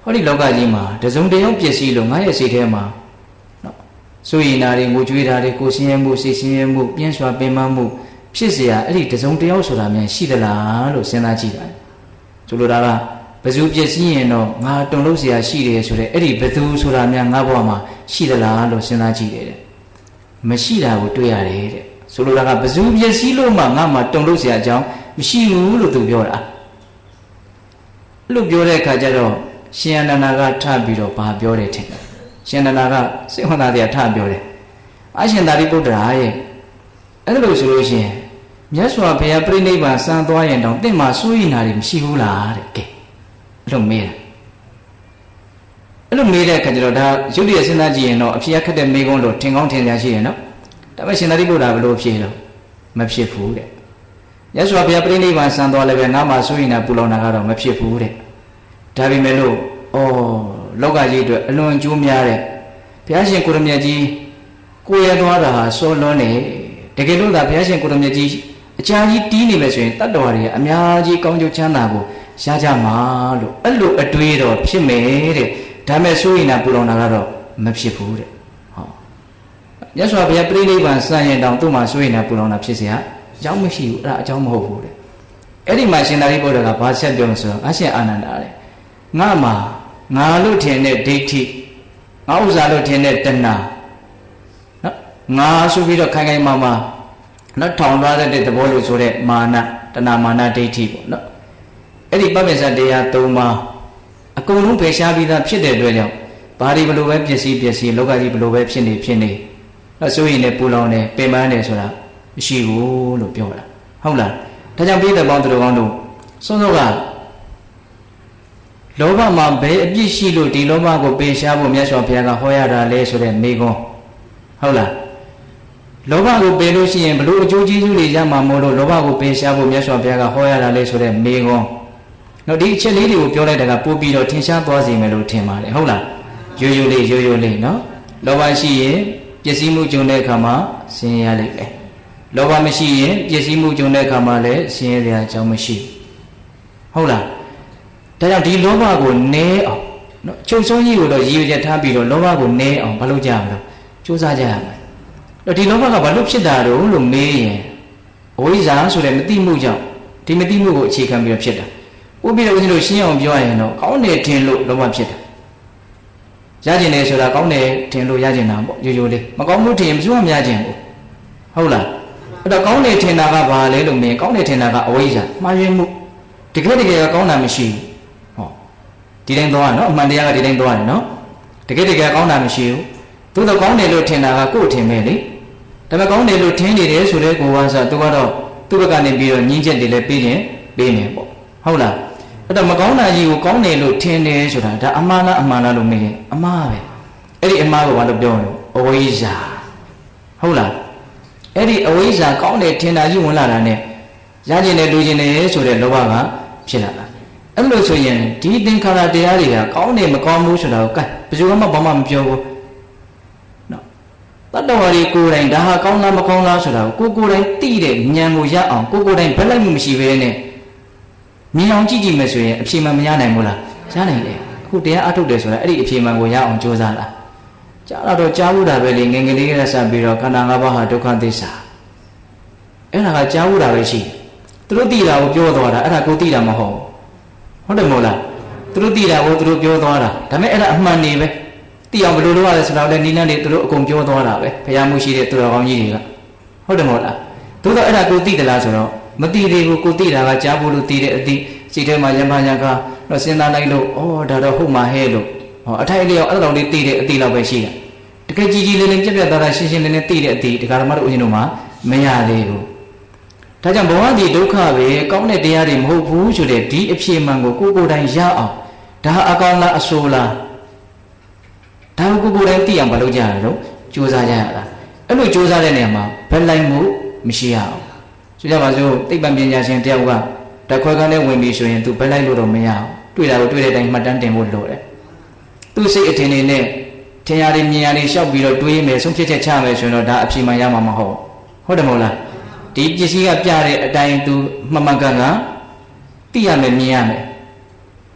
ဟောဒီလောကကြီးမှာတစုံတယောက်ပစ္စည်းလို့ငါရဲ့စိတ်ထဲမှာနော်ဆိုရင်နာတွေငိုကြွေးတာတွေကိုဆင်းရဲမှုစိတ်ဆင်းရဲမှုပြင်းစွာပင်ပန်းမှုဖြစ်เสียအဲ့ဒီတစုံတယောက်ဆိုတာများရှိသလားလို့စဉ်းစားကြည့်တာဆိုလိုတာကဘယ်သူပစ္စည်းရင်တော့ငါတုံလို့เสียရှိတယ်ဆိုတဲ့အဲ့ဒီဘယ်သူဆိုတာများငါဘဝမှာရှိသလားလို့စဉ်းစားကြည့်တယ်တဲ့မရှိတာကိုတွေ့ရတယ်တဲ့ဆိုလိုတာကဘယ်သူပစ္စည်းလို့မှငါမှတုံလို့เสียအကြောင်းမရှိဘူးလို့သူပြောတာအဲ့လိုပြောတဲ့အခါကျတော့ရှင်အနန္ဒာကထပြီးတော့ဘာပြောတယ်ထင်ရှင်အနန္ဒာကစိတ်ဝင်စားတဲ့အထပြောတယ်အရှင်သာရိပုတ္တရာရဲ့အဲ့လိုဆိုလို့ရှိရင်မြတ်စွာဘုရားပြိဋိဘံစံသွားရင်တောင်တင့်မှာစိုးရိမ်တာတွေမရှိဘူးလားတဲ့ကဲအဲ့လိုမေးတာအဲ့လိုမေးတဲ့အခါကျတော့ဒါရုပ်တရက်စဉ်းစားကြည့်ရင်တော့အဖြေခက်တဲ့မေးခွန်းလို့ထင်ကောင်းထင်ရရှိတယ်နော်ဒါပေမဲ့ရှင်သာရိပုတ္တရာဘယ်လိုဖြေလို့မဖြစ်ဘူးတဲ့မြတ်စွာဘုရားပြိဋိဘံစံသွားလည်းပဲငါမှစိုးရိမ်တာပူလောင်တာကတော့မဖြစ်ဘူးတဲ့ဒါပေမဲ့လို့ဩလောကကြီးအတွက်အလွန်ကျိုးများတဲ့ဘုရားရှင်ကိုရမြတ်ကြီးကိုရသွားတာဟာစောလွန်းနေတကယ်လို့သာဘုရားရှင်ကိုရမြတ်ကြီးအကြာကြီးတီးနေမယ်ဆိုရင်တတ္တဝါတွေကအများကြီးကောင်းကျိုးချမ်းသာကိုရကြမှာလို့အဲ့လိုအတွေးတော့ဖြစ်မယ်တဲ့ဒါမဲ့ဆိုရင်နာပူလောင်တာကတော့မဖြစ်ဘူးတဲ့ဟောမြတ်စွာဘုရားပြိဋိဘံစံရင်တောင်သူ့မှာဆိုရင်နာပူလောင်တာဖြစ်เสียအကြောင်းမရှိဘူးအဲ့ဒါအကြောင်းမဟုတ်ဘူးတဲ့အဲ့ဒီမှာရှင်သာရိပုတ္တရာကဘာဆက်ပြောလို့ဆိုတော့အရှင်အာနန္ဒာတဲ့ငါမှာငါလို့ထင်တဲ့ဒိဋ္ဌိငါဥစ္စာလို့ထင်တဲ့တဏှာနော်ငါဆိုပြီးတော့ခိုင်ခိုင်မာမာနော်ထောင်သွားတဲ့သဘောလို့ဆိုတဲ့မာနတဏှာမာနဒိဋ္ဌိပေါ့နော်အဲ့ဒီပပိစ္ဆတရား၃ပါးအကုန်လုံးဖယ်ရှားပြီးသားဖြစ်တဲ့အတွက်ကြောင့်ဘာတွေဘလို့ပဲပစ္စည်းပစ္စည်းလောကကြီးဘလို့ပဲဖြစ်နေဖြစ်နေအဲ့ဆိုရင်လည်းပူလောင်တယ်ပင်ပန်းတယ်ဆိုတာမရှိဘူးလို့ပြောတာဟုတ်လားဒါကြောင့်ပြည့်တဲ့ပေါင်းသူတော်ကောင်းတို့စွန်းစွန်းကလောဘမှာဘယ်အပြစ်ရှိလို့ဒီလောဘကိုပယ်ရှားဖို့မြတ်စွာဘုရားကဟောရတာလဲဆိုတဲ့မိကွန်းဟုတ်လားလောဘကိုပယ်လို့ရှိရင်ဘလို့အကျိုးကျေးဇူးတွေရမှာမို့လို့လောဘကိုပယ်ရှားဖို့မြတ်စွာဘုရားကဟောရတာလဲဆိုတဲ့မိကွန်းနော်ဒီအချက်လေးတွေကိုပြောလိုက်တာကပို့ပြီးတော့ထင်ရှားသွားစေမယ်လို့ထင်ပါတယ်ဟုတ်လားရိုးရိုးလေးရိုးရိုးလေးနော်လောဘရှိရင်ပျက်စီးမှုကြုံတဲ့အခါမှာဆင်းရဲလိမ့်မယ်လောဘမရှိရင်ပျက်စီးမှုကြုံတဲ့အခါမှာလည်းဆင်းရဲတဲ့အကြောင်းမရှိဟုတ်လားဒါကြောင့်ဒီလောဘကိုနည်းအောင်နော်ချုပ်ဆုံးကြီးကိုတော့ရည်ရွယ်ချက်ထားပြီးတော့လောဘကိုနည်းအောင်ဘာလုပ်ကြမလဲစူးစမ်းကြရမယ်တော့ဒီလောဘကဘာလို့ဖြစ်တာတော့လို့မေးရင်အဝိဇ္ဇာဆိုတဲ့မသိမှုကြောင့်ဒီမသိမှုကိုအခြေခံပြီးတော့ဖြစ်တာဥပ္ပိတော့ဦးဇင်းတို့ရှင်းအောင်ပြောရရင်တော့ကောင်းတယ်ထင်လို့လောဘဖြစ်တာရကျင်တယ်ဆိုတာကောင်းတယ်ထင်လို့ရကျင်တာပေါ့ရိုးရိုးလေးမကောင်းမှုထင်ရင်ဘယ်သူမှမရကျင်ဘူးဟုတ်လားအဲ့တော့ကောင်းတယ်ထင်တာကဘာလဲလို့မေးကောင်းတယ်ထင်တာကအဝိဇ္ဇာမှားယွင်းမှုတကယ်တကယ်ကောင်းတာမရှိဘူးဟောဒီတိုင်းသွားနော်အမှန်တရားကဒီတိုင်းသွားတယ်နော်တကယ်တကယ်ကောင်းတာမရှိဘူးသို့တော့ကောင်းတယ်လို့ထင်တာကကိုယ်ထင်ပဲလေဒါပေမဲ့ကောင်းတယ်လို့ထင်နေတယ်ဆိုတဲ့ကိုယ်ကဆိုသူကတော့သူ့ဘက်ကနေပြီးတော့ညှင်းချက်တွေလည်းပြီးရင်ပြီးနေပေါ့ဟုတ်လားအဲ့တော့မကောင်းတာကြီးကိုကောင်းတယ်လို့ထင်တယ်ဆိုတာဒါအမှားလားအမှန်လားလို့မေးရင်အမှားပဲအဲ့ဒီအမှားကိုဘာလို့ပြောလဲအဝိဇ္ဇာဟုတ်လားအဲ့ဒီအဝိဇ္ဇာကောင်းတယ်ထင်တာကြီးဝင်လာတာနဲ့ရကျင်တယ်လူကျင်တယ်ဆိုတဲ့လောဘကဖြစ်လာတာအဲ့လိုဆိုရင်ဒီသင်္ခါရတရားတွေကကောင်းတယ်မကောင်းဘူးဆိုတာကိုကဲဘယ်သူမှဘာမှမပြောဘူးနော်တတ္တဝါတွေကိုယ်တိုင်ဒါဟာကောင်းလားမကောင်းလားဆိုတာကိုကိုယ်ကိုယ်တိုင်သိတဲ့ဉာဏ်ကိုရအောင်ကိုယ်ကိုယ်တိုင်ဘက်လိုက်မှုမရှိဘဲနဲ့မြင်အောင်ကြည့်ကြည့်မယ်ဆိုရင်အဖြေမှန်မရနိုင်ဘူးလားရနိုင်တယ်အခုတရားအထုတ်တယ်ဆိုတာအဲ့ဒီအဖြေမှန်ကိုရအောင်ကြိုးစားတာကြားတော့ကြားဘူးတာပဲလေငယ်ငယ်လေးကစပြီးတော့ခန္ဓာ၅ပါးဟာဒုက္ခသစ္စာအဲ့ဒါကကြားဘူးတာပဲရှိသူတို့သိတာကိုပြောသွားတာအဲ့ဒါကိုသိတာမဟုတ်ဟုတ်တယ်မို့လားသူတို့သိတာကိုသူတို့ပြောသွားတာဒါပေမဲ့အဲ့ဒါအမှန်နေပဲသိအောင်ဘယ်လိုလုပ်ရလဲဆိုတော့လည်းနိလန်းတွေသူတို့အကုန်ပြောသွားတာပဲဘုရားမှုရှိတဲ့သူတော်ကောင်းကြီးတွေကဟုတ်တယ်မို့လားသို့တော့အဲ့ဒါကိုသိသလားဆိုတော့မသိသေးဘူးကိုသိတာကကြားဖို့လို့သိတဲ့အသိစိတ်ထဲမှာယမညာကတော့စဉ်းစားလိုက်လို့ဩဒါတော့ဟုတ်မှာဟဲ့လို့ဟောအထိုက်လျောက်အဲ့လိုလေးသိတဲ့အသိလောက်ပဲရှိတာတကယ်ကြီးကြီးလေးလေးပြက်ပြက်သားသားရှင်းရှင်းလင်းလင်းသိတဲ့အသိဒကာဓမ္မတို့ဦးဇင်းတို့မှာမရသေးဘူးဒါကြောင့်ဘဝဒီဒုက္ခပဲကောင်းတဲ့တရားတွေမဟုတ်ဘူးဆိုတဲ့ဒီအဖြေမှန်ကိုကိုယ်ကိုယ်တိုင်ရအောင်ဒါအကောင်းလားအဆိုးလားဒါကိုကိုယ်ကိုယ်တိုင်သိအောင်မလုပ်ကြရတော့ကြိုးစားကြရတာအဲ့လိုကြိုးစားတဲ့နေရာမှာဘယ်လိုက်မှုမရှိရအောင်ဆိုကြပါစို့သိပ္ပံပညာရှင်တယောက်ကတခွဲကန်းနဲ့ဝင်ပြီးဆိုရင်သူဘယ်လိုက်လို့တော့မရအောင်တွေ့တာကိုတွေ့တဲ့အတိုင်းမှတ်တမ်းတင်ဖို့လိုတယ်သူစိတ်အထင်တွေနဲ့ထင်ရတယ်မြင်ရတယ်ရှောက်ပြီးတော့တွေးမယ်ဆုံးဖြတ်ချက်ချမယ်ဆိုရင်တော့ဒါအဖြေမှန်ရမှာမဟုတ်ဟုတ်တယ်မဟုတ်လားဒီပစ္စည်းကပြတဲ့အတိုင်းသူမှန်မှန်ကန်ကန်သိရမယ်မြင်ရမယ်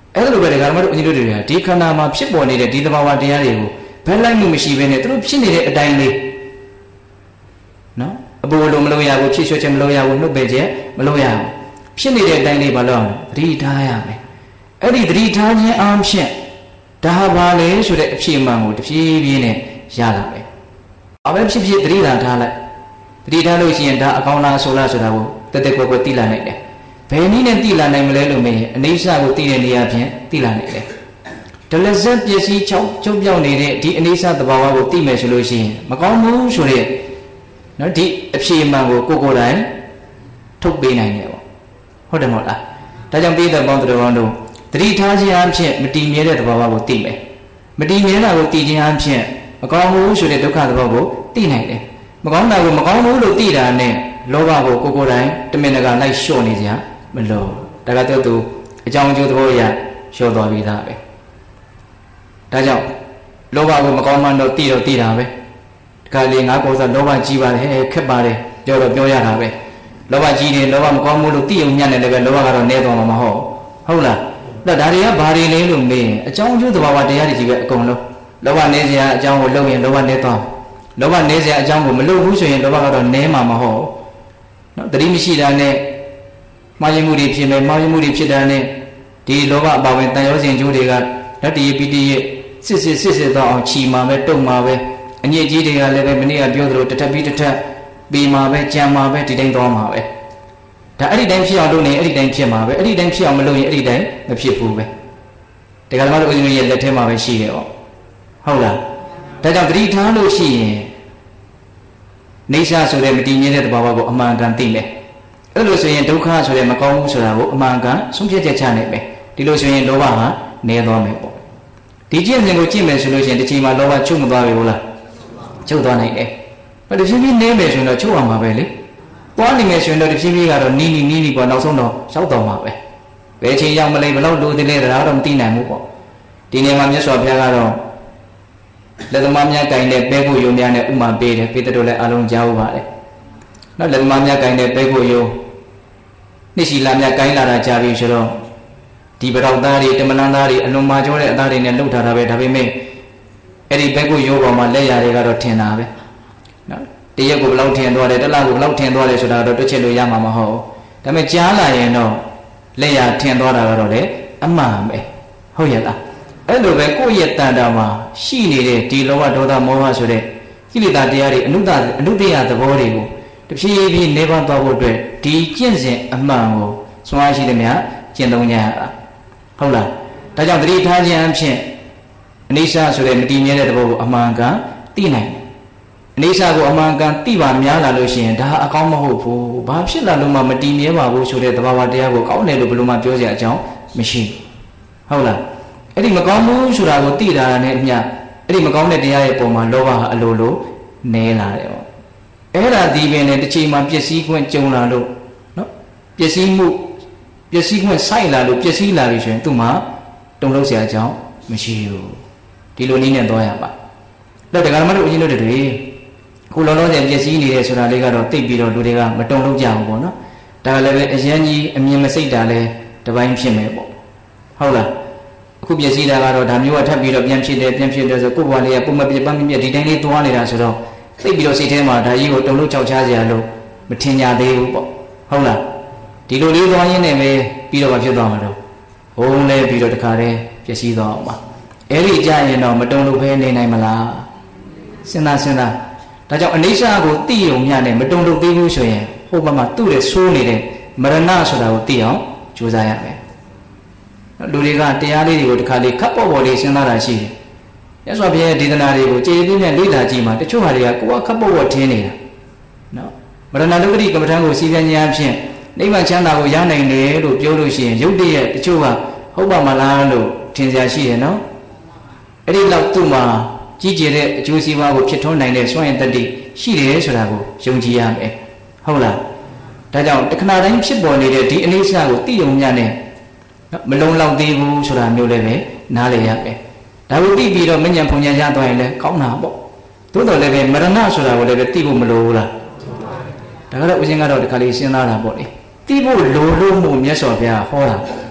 အဲ့လိုပဲဒီကမ္ဘာတို့ဦးဇင်းတို့တွေကဒီခန္ဓာမှာဖြစ်ပေါ်နေတဲ့ဒီသဘာဝတရားတွေကိုဘယ်လိုက်မှုမရှိဘဲနဲ့သူတို့ဖြစ်နေတဲ့အတိုင်းလေးနော်အပူလိုမလို့ရဘူးဖြစ်ရွှေ့ချက်မလို့ရဘူးနှုတ်ပယ်ချက်မလို့ရဘူးဖြစ်နေတဲ့အတိုင်းလေးဘာလို့အောင်သတိထားရမယ်အဲ့ဒီသတိထားခြင်းအားဖြင့်ဒါဘာလဲဆိုတဲ့အဖြေမှန်ကိုတဖြည်းဖြည်းနဲ့ရလာမယ်အဘယ်ဖြစ်ဖြစ်သတိထားလိုက်သတိထားလို့ရှိရင်ဒါအကောင်းလားဆိုလားဆိုတာကိုတက်တက်ကွယ်ကွယ်သိလာနိုင်တယ်ဘယ်နည်းနဲ့သိလာနိုင်မလဲလို့မေးရင်အနေဆာကိုသိတဲ့နေရာဖြင့်သိလာနိုင်တယ်ဒလဇက်ပစ္စည်းချောင်းကျုပ်ပြောင်းနေတဲ့ဒီအနေဆာသဘာဝကိုသိမယ်ဆိုလို့ရှိရင်မကောင်းဘူးဆိုတဲ့နော်ဒီအဖြေမှန်ကိုကိုကိုယ်တိုင်ထုတ်ပေးနိုင်တယ်ပေါ့ဟုတ်တယ်မဟုတ်လားဒါကြောင့်ပြည်သက်ပေါင်းတော်တို့သတိထားခြင်းအဖြစ်မတည်မြဲတဲ့သဘာဝကိုသိမယ်မတည်မြဲတာကိုသိခြင်းအဖြစ်မကောင်းဘူးဆိုတဲ့ဒုက္ခသဘောကိုသိနိုင်တယ်မကောင်းတာကိုမကောင်းဘူးလို့သိတာနဲ့လောဘကိုကိုကိုယ်တိုင်တမင်တကာလိုက်လျှော့နေကြမလို့ဒါကတော့သူအကြောင်းအကျိုးသဘောအရလျှော့သွားပြီးသားပဲဒါကြောင့်လောဘကိုမကောင်းမှတော့သိတော့သိတာပဲဒီကလေးငါကောစားလောဘကြီးပါတယ်ခက်ပါတယ်ပြောတော့ပြောရတာပဲလောဘကြီးတယ်လောဘမကောင်းဘူးလို့သိအောင်ညံ့တယ်လည်းပဲလောဘကတော့နည်းသွားမှာမဟုတ်ဟုတ်လားဒါဒါတွေကဘာတွေလဲလို့မေးရင်အကြောင်းအကျိုးသဘာဝတရားတွေကြီးပဲအကုန်လုံးလောဘနည်းစရာအကြောင်းကိုလုပ်ရင်လောဘနည်းသွားလောဘနည်းစရာအကြောင်းကိုမလုပ်ဘူးဆိုရင်လောဘကတော့နည်းမှာမဟုတ်နော်တတိမရှိတာနဲ့မှားယွင်းမှုတွေဖြစ်မယ်မှားယွင်းမှုတွေဖြစ်တာနဲ့ဒီလောဘအပါဝင်တန်ရောစဉ်ကျိုးတွေကလက်တရပိတိရဲ့စစ်စစ်စစ်စစ်တော့အောင်ချီမှာပဲတုံမှာပဲအညစ်အကြေးတွေကလည်းပဲမနေ့ကပြောသလိုတစ်ထပ်ပြီးတစ်ထပ်ပြီးမှာပဲကြံမှာပဲဒီတိုင်းသွားမှာပဲဒါအဲ့ဒီတိုင်းဖြစ်အောင်လုပ်နေအဲ့ဒီတိုင်းဖြစ်မှာပဲအဲ့ဒီတိုင်းဖြစ်အောင်မလုပ်ရင်အဲ့ဒီတိုင်းမဖြစ်ဘူးပဲဒါကလည်းဦးဇင်းတို့ရဲ့လက်ထဲမှာပဲရှိတယ်ပေါ့ဟုတ်လားဒါကြောင့်သတိထားလို့ရှိရင်နေရှာဆိုတဲ့မတည်ငြိမ်တဲ့သဘာဝကိုအမှန်ကန်သိမယ်အဲ့လိုဆိုရင်ဒုက္ခဆိုတဲ့မကောင်းဘူးဆိုတာကိုအမှန်ကန်ဆုံးဖြတ်ချက်ချနိုင်မယ်ဒီလိုဆိုရင်လောဘဟာနည်းသွားမယ်ပေါ့ဒီကျင့်စဉ်ကိုကျင့်မယ်ဆိုလို့ရှိရင်တစ်ချိန်မှာလောဘချုပ်မသွားပြီဟုတ်လားချုပ်သွားနိုင်တယ်ဘာတစ်ချိန်ပြီးနည်းမယ်ဆိုရင်တော့ချုပ်အောင်ပါပဲလေပွားနေမယ်ဆိုရင်တော့တစ်ချိန်ပြီးကတော့နီးနီးနီးနီးပေါ့နောက်ဆုံးတော့ရောက်တော့မှာပဲဘယ်ချိန်ရောက်မလဲဘယ်လောက်လိုသေးလဲဒါတော့မသိနိုင်ဘူးပေါ့ဒီနေရာမှာမြတ်စွာဘုရားကတော့လက်သမားများကင်တဲ့ပဲဖို့ယုံများနဲ့ဥမာပေးတယ်ပေးတဲ့တို့လည်းအလုံးကြားဥပါတယ်နော်လက်သမားများကင်တဲ့ပဲဖို့ယုံနှစ်ရှိလာများကင်လာတာကြားပြီဆိုတော့ဒီပရောက်သားတွေတမလန်သားတွေအလွန်မာကျောတဲ့အသားတွေနဲ့လှုပ်ထားတာပဲဒါပေမဲ့အဲ့ဒီပဲဖို့ယုံပေါ်မှာလက်ရတွေကတော့ထင်တာပဲနော်တရက်ကိုဘယ်လောက်ထင်သွားတယ်တစ်လကိုဘယ်လောက်ထင်သွားတယ်ဆိုတာတော့တွက်ချက်လို့ရမှာမဟုတ်ဘူးဒါပေမဲ့ကြားလာရင်တော့လက်ရထင်သွားတာကတော့လေအမှန်ပဲဟုတ်ရဲ့လားအဲ့လိုပဲကိုယ့်ရဲ့တန်တာမှာရှိနေတဲ့ဒီလောဘဒေါသမောဟဆိုတဲ့ကိလေသာတရားတွေအနုတအနုတ္တယသဘောတွေကိုတဖြည်းဖြည်းနေပါသွားဖို့အတွက်ဒီကျင့်စဉ်အမှန်ကိုစွမ်းအားရှိသမျှကျင့်သုံးကြရတာဟုတ်လားဒါကြောင့်သတိထားခြင်းအဖြစ်အနိစ္စဆိုတဲ့မတည်မြဲတဲ့သဘောကိုအမှန်ကန်သိနိုင်တယ်အနိစ္စကိုအမှန်ကန်သိပါများလာလို့ရှိရင်ဒါအကောင်းမဟုတ်ဘူးဘာဖြစ်လာလို့မှမတည်မြဲပါဘူးဆိုတဲ့သဘာဝတရားကိုကောင်းတယ်လို့ဘယ်လိုမှပြောစရာအကြောင်းမရှိဟုတ်လားအဲ့ဒီမကောင်းဘူးဆိုတာကိုသိတာနဲ့အမျှအဲ့ဒီမကောင်းတဲ့တရားရဲ့ပုံမှာလောဘဟာအလိုလိုနည်းလာတယ်ပေါ့အဲ့ဒါဒီပင်နဲ့တစ်ချိန်မှာပျက်စီးခွင့်ကြုံလာလို့နော်ပျက်စီးမှုပျက်စီးခွင့်စိုက်လာလို့ပျက်စီးလာပြီဆိုရင်သူ့မှာတုံ့လောက်စရာအကြောင်းမရှိဘူးဒီလိုနည်းနဲ့သွားရပါတော့တရားမတို့အရင်တို့တွေခုလောလောဆယ်ပျက်စီးနေတယ်ဆိုတာလေးကတော့သိပြီးတော့လူတွေကမတုံ့လောက်ကြဘူးပေါ့နော်ဒါကလည်းပဲအရင်ကြီးအမြင်မစိတ်တာလဲတပိုင်းဖြစ်မယ်ပေါ့ဟုတ်လားအခုပျက်စီးတာကတော့ဒါမျိုးကထပ်ပြီးတော့ပြန်ဖြစ်တယ်ပြန်ဖြစ်တယ်ဆိုကိုယ့်ဘဝလေးကပုံမပြတ်ပန်းပြတ်ဒီတိုင်းလေးသွားနေတာဆိုတော့သိပြီးတော့စိတ်ထဲမှာဒါကြီးကိုတုံလို့ကြောက်ချစရာလို့မထင်ကြသေးဘူးပေါ့ဟုတ်လားဒီလိုလေးသွားရင်းနဲ့ပဲပြီးတော့မဖြစ်သွားမှာတော့ဘုံလဲပြီးတော့တခါတည်းပျက်စီးသွားအောင်ပါအဲ့ဒီကြရင်တော့မတုံလို့ပဲနေနိုင်မလားစဉ်းစားစဉ်းစားဒါကြောင့်အနိစ္စကိုသိရုံမျှနဲ့မတုံလို့သေးဘူးဆိုရင်ဟိုဘက်မှာသူ့ရဲ့ဆိုးနေတဲ့မရဏဆိုတာကိုသိအောင်ကြိုးစားရမယ်လူတွေကတရားလေးတွေကိုတစ်ခါလေးခပ်ပေါ်ပေါ်လေးစဉ်းစားတာရှိတယ်။ရသော်ဘုရားဒေသနာတွေကိုကြည်ပြင်းနဲ့လေ့လာကြည့်မှတချို့ဟာတွေကကိုယ်ကခပ်ပေါ်ပေါ်ထင်းနေတာ။နော်။မရဏဒုက္ခတိကမ္မထံကိုစီပြန်ခြင်းအဖြစ်နိဗ္ဗာန်ချမ်းသာကိုရနိုင်တယ်လို့ပြောလို့ရှိရင်ရုပ်တရက်တချို့ကဟုတ်ပါမလားလို့ထင်စရာရှိတယ်နော်။အဲ့ဒီလောက်သူ့မှာကြီးကျယ်တဲ့အကျိုးစီးပွားကိုဖြစ်ထွန်းနိုင်တဲ့စွမ်းရည်တတ္တိရှိတယ်ဆိုတာကိုယုံကြည်ရမယ်။ဟုတ်လား။ဒါကြောင့်တခဏတိုင်းဖြစ်ပေါ်နေတဲ့ဒီအနိစ္စကိုသိုံညံ့တဲ့မလုံလောက်သေးဘူးဆိုတာမျိုးလည်းပဲနားလည်ရမယ်ဒါကိုသိပြီးတော့မဉ္ဇဉ်ဖုန်ဉ္ဇဉ်ရသွားရင်လည်းကောင်းတာပေါ့သို့တော်လည်းပဲမရဏဆိုတာကိုလည်းပဲသိဖို့မလိုဘူးလားဒါကတော့ဦးဇင်းကတော့ဒီခါလေးစဉ်းစားတာပေါ့လေသိဖို့လိုလို့မို့မြတ်စွာဘုရားဟောတာ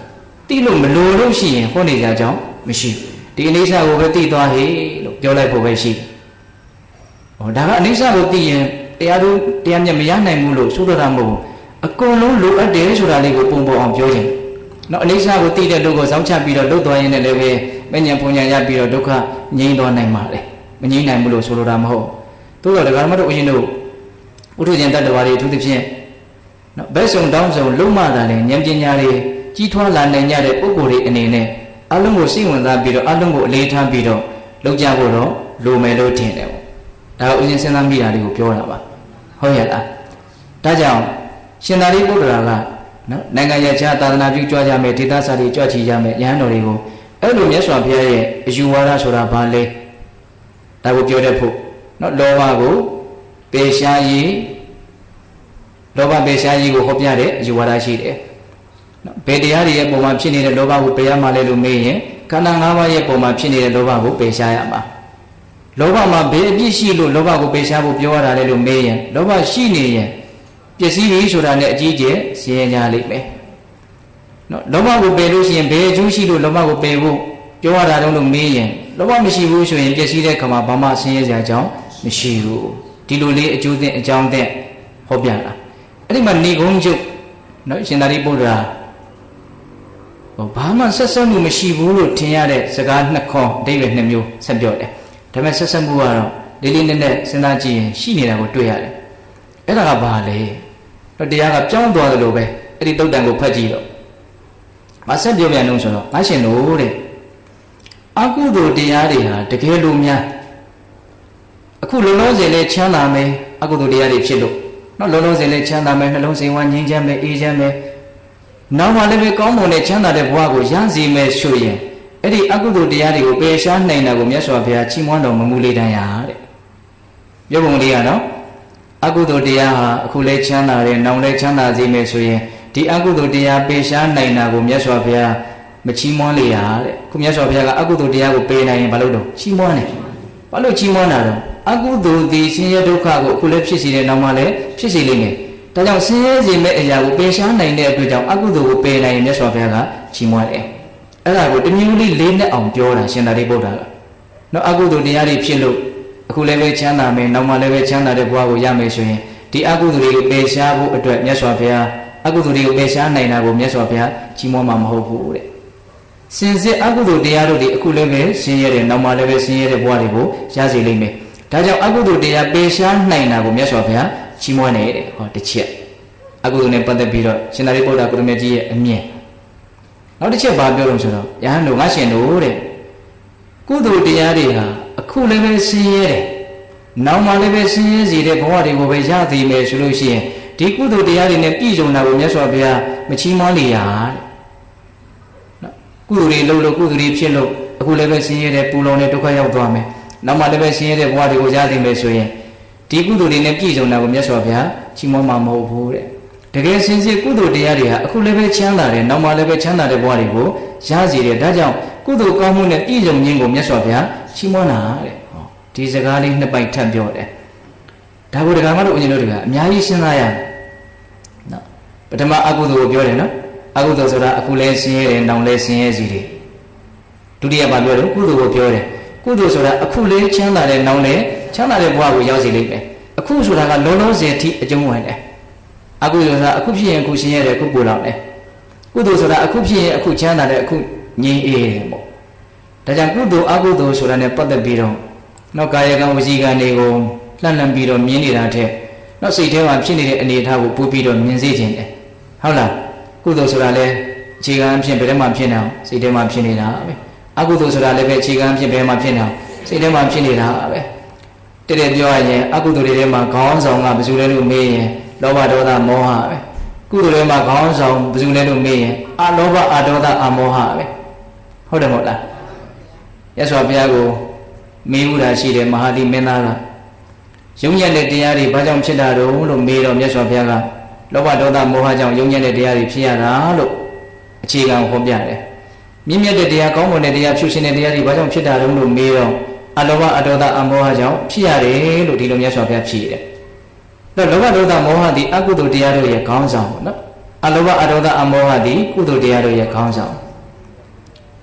တိလို့မလိုလို့ရှိရင်ဟောနေကြကြောင်းမရှိဒီအိဋ္ဌကိုပဲသိသွားဟေလို့ပြောလိုက်ဖို့ပဲရှိဟောဒါကအိဋ္ဌကိုသိရင်တရားတို့တရားမြတ်မရနိုင်ဘူးလို့ဆိုတော့တာမဟုတ်ဘူးအကုန်လုံးလိုအပ်တယ်ဆိုတာလေးကိုပုံပေါ်အောင်ပြောခြင်းနော်အိဋ္ဌကိုသိတဲ့လူကိုစောင့်ချပြီးတော့လှုပ်သွားရင်းနဲ့လည်းပဲမဉ္ဇဉ်ပုံညာရပြီးတော့ဒုက္ခငြိမ်းသွားနိုင်ပါလေမငြိမ်းနိုင်ဘူးလို့ဆိုလိုတာမဟုတ်သို့တော်ဒကာမတို့ဦးရှင်တို့ဥထုဇဉ်တတ္တဝါတွေအထူးသဖြင့်နော်ဘက်ဆုံတောင်းဆုံလုံးမတာလည်းဉာဏ်ပညာတွေကြီးထွားလာနိုင်ကြတဲ့ပုဂ္ဂိုလ်တွေအနေနဲ့အလုံးကိုစိတ်ဝင်စားပြီးတော့အလုံးကိုအလေးထားပြီးတော့လုပ်ကြဖို့တော့လိုမယ်လို့ထင်တယ်ပေါ့ဒါကဦးဇင်းစဉ်းစားမိတာလေးကိုပြောတာပါဟုတ်ရဲ့လားဒါကြောင့်ရှင်သာရိပုတ္တရာကနော်နိုင်ငံရခြားသာသနာပြုကြွကြမယ်ဒေသစာတွေကြွချီကြမယ်ယဟန်တော်တွေကိုအဲ့လိုမြတ်စွာဘုရားရဲ့အယူဝါဒဆိုတာဘာလဲဒါကိုပြောတတ်ဖို့နော်လောဘကိုပေရှားရေးလောဘပေရှားရေးကိုဟောပြတဲ့အယူဝါဒရှိတယ်နော်ဘယ်တရားတွေရဲ့ပုံမှာဖြစ်နေတဲ့လောဘကိုပယ်ရမှာလဲလို့မေးရင်ခန္ဓာ၅ပါးရဲ့ပုံမှာဖြစ်နေတဲ့လောဘကိုပယ်ရှားရမှာလောဘမှာဘယ်အပြစ်ရှိလို့လောဘကိုပယ်ရှားဖို့ပြောရတာလဲလို့မေးရင်လောဘရှိနေရင်ပစ္စည်းကြီးဆိုတာနဲ့အကြီးကျယ်ဆင်းရဲကြလိမ့်မယ်နော်လောဘကိုပယ်လို့ရှိရင်ဘယ်အကျိုးရှိလို့လောဘကိုပယ်ဖို့ပြောရတာတုံးလို့မေးရင်လောဘမရှိဘူးဆိုရင်ပစ္စည်းတဲ့ခါမှာဘာမှဆင်းရဲစရာအကြောင်းမရှိဘူးဒီလိုလေးအကျိုးသင့်အကြောင်းသင့်ဟောပြတာအဲ့ဒီမှာဏိဂုံးကျုပ်နော်ရှင်သာရိပုတ္တရာဟောဘာမှဆက်ဆက်မှုမရှိဘူးလို့ထင်ရတဲ့စကားနှစ်ခွန်းအဓိပ္ပာယ်နှစ်မျိုးဆက်ပြောတယ်ဒါပေမဲ့ဆက်ဆက်မှုကတော့လေးလေးနက်နက်စဉ်းစားကြည့်ရင်ရှိနေတာကိုတွေ့ရတယ်အဲ့ဒါကဘာလဲတော့တရားကပြောင်းသွားတယ်လို့ပဲအဲ့ဒီတုတ်တန်ကိုဖတ်ကြည့်တော့မဆက်ပြောပြန်လို့ဆိုတော့ငါရှင်တို့တဲ့အကုသိုလ်တရားတွေဟာတကယ်လို့များအခုလုံးလုံးစင်နဲ့ချမ်းသာမယ်အကုသိုလ်တရားတွေဖြစ်လို့နော်လုံးလုံးစင်နဲ့ချမ်းသာမယ်နှလုံးစိမ်ဝမ်းငြိမ်းချမ်းမယ်အေးချမ်းမယ်နောက်မှလည်းပဲကောင်းမွန်တဲ့ချမ်းသာတဲ့ဘဝကိုရစီမယ်ဆိုရင်အဲ့ဒီအကုသိုလ်တရားတွေကိုပယ်ရှားနိုင်တာကိုမြတ်စွာဘုရားချီးမွမ်းတော်မမူလေတန်ရာတဲ့ပြောပုံလေးကနော်အကုသိုလ်တရားဟာအခုလဲချမ်းသာတယ်နောက်လဲချမ်းသာစေမယ်ဆိုရင်ဒီအကုသိုလ်တရားပယ်ရှားနိုင်တာကိုမြတ်စွာဘုရားမချီးမွမ်းလေရတဲ့ခုမြတ်စွာဘုရားကအကုသိုလ်တရားကိုပယ်နိုင်ရင်ဘာလို့တော့ချီးမွမ်းတယ်ဘာလို့ချီးမွမ်းတာတော့အကုသိုလ်ဒီဆင်းရဲဒုက္ခကိုအခုလဲဖြစ်စီတဲ့နောက်မှလည်းဖြစ်စီလိမ့်မယ်ဒါကြောင့်ဆင်းရဲစေမဲ့အရာကိုပယ်ရှားနိုင်တဲ့အတွက်ကြောင့်အကုသိုလ်ကိုပယ်နိုင်ရင်မြတ်စွာဘုရားကချီးမွမ်းတယ်အဲ့ဒါကိုတမျိုးလေးလေးနဲ့အောင်ပြောတာရှင်သာရိပုတ္တရာကနော်အကုသိုလ်တရားတွေဖြစ်လို့အခုလည်းပဲချမ်းသာမယ်နောက်မှလည်းပဲချမ်းသာတဲ့ဘဝကိုရမယ်ဆိုရင်ဒီအကုသိုလ်တွေကိုပယ်ရှားဖို့အတွက်မြတ်စွာဘုရားအကုသိုလ်တွေကိုပယ်ရှားနိုင်တာကိုမြတ်စွာဘုရားချီးမွမ်းမှာမဟုတ်ဘူးတဲ့စင်စစ်အကုသိုလ်တရားတို့ဒီအခုလည်းပဲဆင်းရဲတယ်နောက်မှလည်းပဲဆင်းရဲတဲ့ဘဝတွေကိုရစေလိမ့်မယ်ဒါကြောင့်အကုသိုလ်တရားပယ်ရှားနိုင်တာကိုမြတ်စွာဘုရားချီးမွမ်းနေတဲ့ဟောတစ်ချက်အကုသိုလ်နဲ့ပတ်သက်ပြီးတော့ရှင်သာရိပုတ္တရာကိုရမကြီးရဲ့အမြင်နောက်တစ်ချက်ဘာပြောလို့ဆိုတော့ယဟန်တို့ငါရှင်တို့တဲ့ကုသိုလ်တရားတွေဟာအခုလည်းပဲဆင်းရဲတယ်နောက်မှလည်းပဲဆင်းရဲစေတဲ့ဘဝတွေကိုပဲရသေးမယ်ဆိုလို့ရှိရင်ဒီကုသိုလ်တရားတွေနဲ့ပြည့်စုံတာကိုမြတ်စွာဘုရားမချီးမွမ်းလေရတဲ့နော်ကုသိုလ်တွေလုပ်လို့ကုသိုလ်တွေဖြစ်လို့အခုလည်းပဲဆင်းရဲတဲ့ပူလောင်တဲ့ဒုက္ခရောက်သွားမယ်နောက်မှလည်းပဲဆင်းရဲတဲ့ဘဝတွေကိုရသေးမယ်ဆိုရင်ဒီကုသိုလ်တွေနဲ့ပြည့်စုံတာကိုမြတ်စွာဘုရားချီးမွမ်းမှာမဟုတ်ဘူးတဲ့တကယ်စင်စစ်ကုသိုလ်တရားတွေဟာအခုလည်းပဲချမ်းသာတယ်နောက်မှလည်းပဲချမ်းသာတဲ့ဘဝတွေကိုရစေတယ်ဒါကြောင့်ကုသိုလ်ကောင်းမှုနဲ့ပြည့်စုံခြင်းကိုမြတ်စွာဘုရားချီးမွမ်းတာတဲ့ဟောဒီစကားလေးနှစ်ပိုက်ထပ်ပြောတယ်ဒါကိုဒကာမတို့ဦးဇင်းတို့တွေကအများကြီးစဉ်းစားရမယ်နော်ပထမအကုသိုလ်ကိုပြောတယ်နော်အကုသိုလ်ဆိုတာအခုလည်းဆင်းရဲတယ်နောက်လည်းဆင်းရဲစီတယ်ဒုတိယဘာပြောတယ်ကုသိုလ်ကိုပြောတယ်ကုသိုလ်ဆိုတာအခုလည်းချမ်းသာတယ်နောက်လည်းချမ်းသာတဲ့ဘဝကိုရောက်စေလိမ့်မယ်အခုဆိုတာကလုံးလုံးစင်ထိအကျုံးဝင်တယ်အကုသိုလ်ဆိုတာအခုဖြစ်ရင်အခုဆင်းရဲတယ်အခုပူလောင်တယ်ကုသိုလ်ဆိုတာအခုဖြစ်ရင်အခုချမ်းသာတယ်အခုငြိမ်းအေးတယ်ပေါ့ဒါကြောင့်ကုသိုလ်အကုသိုလ်ဆိုတာနဲ့ပတ်သက်ပြီးတော့နောက်ကာယကံဝစီကံတွေကိုလှမ်းလှမ်းပြီးတော့မြင်နေတာထက်နောက်စိတ်ထဲမှာဖြစ်နေတဲ့အနေအထားကိုပို့ပြီးတော့မြင်စေခြင်းတယ်ဟုတ်လားကုသိုလ်ဆိုတာလည်းအခြေခံအဖြစ်ဘယ်ထဲမှာဖြစ်နေအောင်စိတ်ထဲမှာဖြစ်နေတာပဲအကုသိုလ်ဆိုတာလည်းပဲအခြေခံအဖြစ်ဘယ်မှာဖြစ်နေအောင်စိတ်ထဲမှာဖြစ်နေတာပဲတကယ်ပြောရရင်အကုသိုလ်တွေထဲမှာခေါင်းဆောင်ကဘယ်သူလဲလို့မေးရင်လောဘဒေါသမောဟပဲကုသိုလ်တွေမှာခေါင်းဆောင်ဘယ်သူလဲလို့မေးရင်အလောဘအဒေါသအမောဟပဲဟုတ်တယ်မဟုတ်လားရသော်ဘုရားကိုမေးဦးတာရှိတယ်မဟာတိမင်းသားကယုံညံ့တဲ့တရားတွေဘာကြောင့်ဖြစ်တာတုံးလို့မေးတော့မြတ်စွာဘုရားကလောဘဒေါသမောဟကြောင့်ယုံညံ့တဲ့တရားတွေဖြစ်ရတာလို့အခြေခံဟောပြတယ်မြင့်မြတ်တဲ့တရားကောင်းမွန်တဲ့တရားဖြူရှင်တဲ့တရားတွေဘာကြောင့်ဖြစ်တာတုံးလို့မေးတော့အလောဘအဒေါသအမောဟကြောင့်ဖြစ်ရတယ်လို့ဒီလိုမြတ်စွာဘုရားဖြေတယ်တော့လောဘဒေါသမောဟသည်အကုသိုလ်တရားတို့ရဲ့ခေါင်းဆောင်ပေါ့နော်အလောဘအဒေါသအမောဟသည်ကုသိုလ်တရားတို့ရဲ့ခေါင်းဆောင်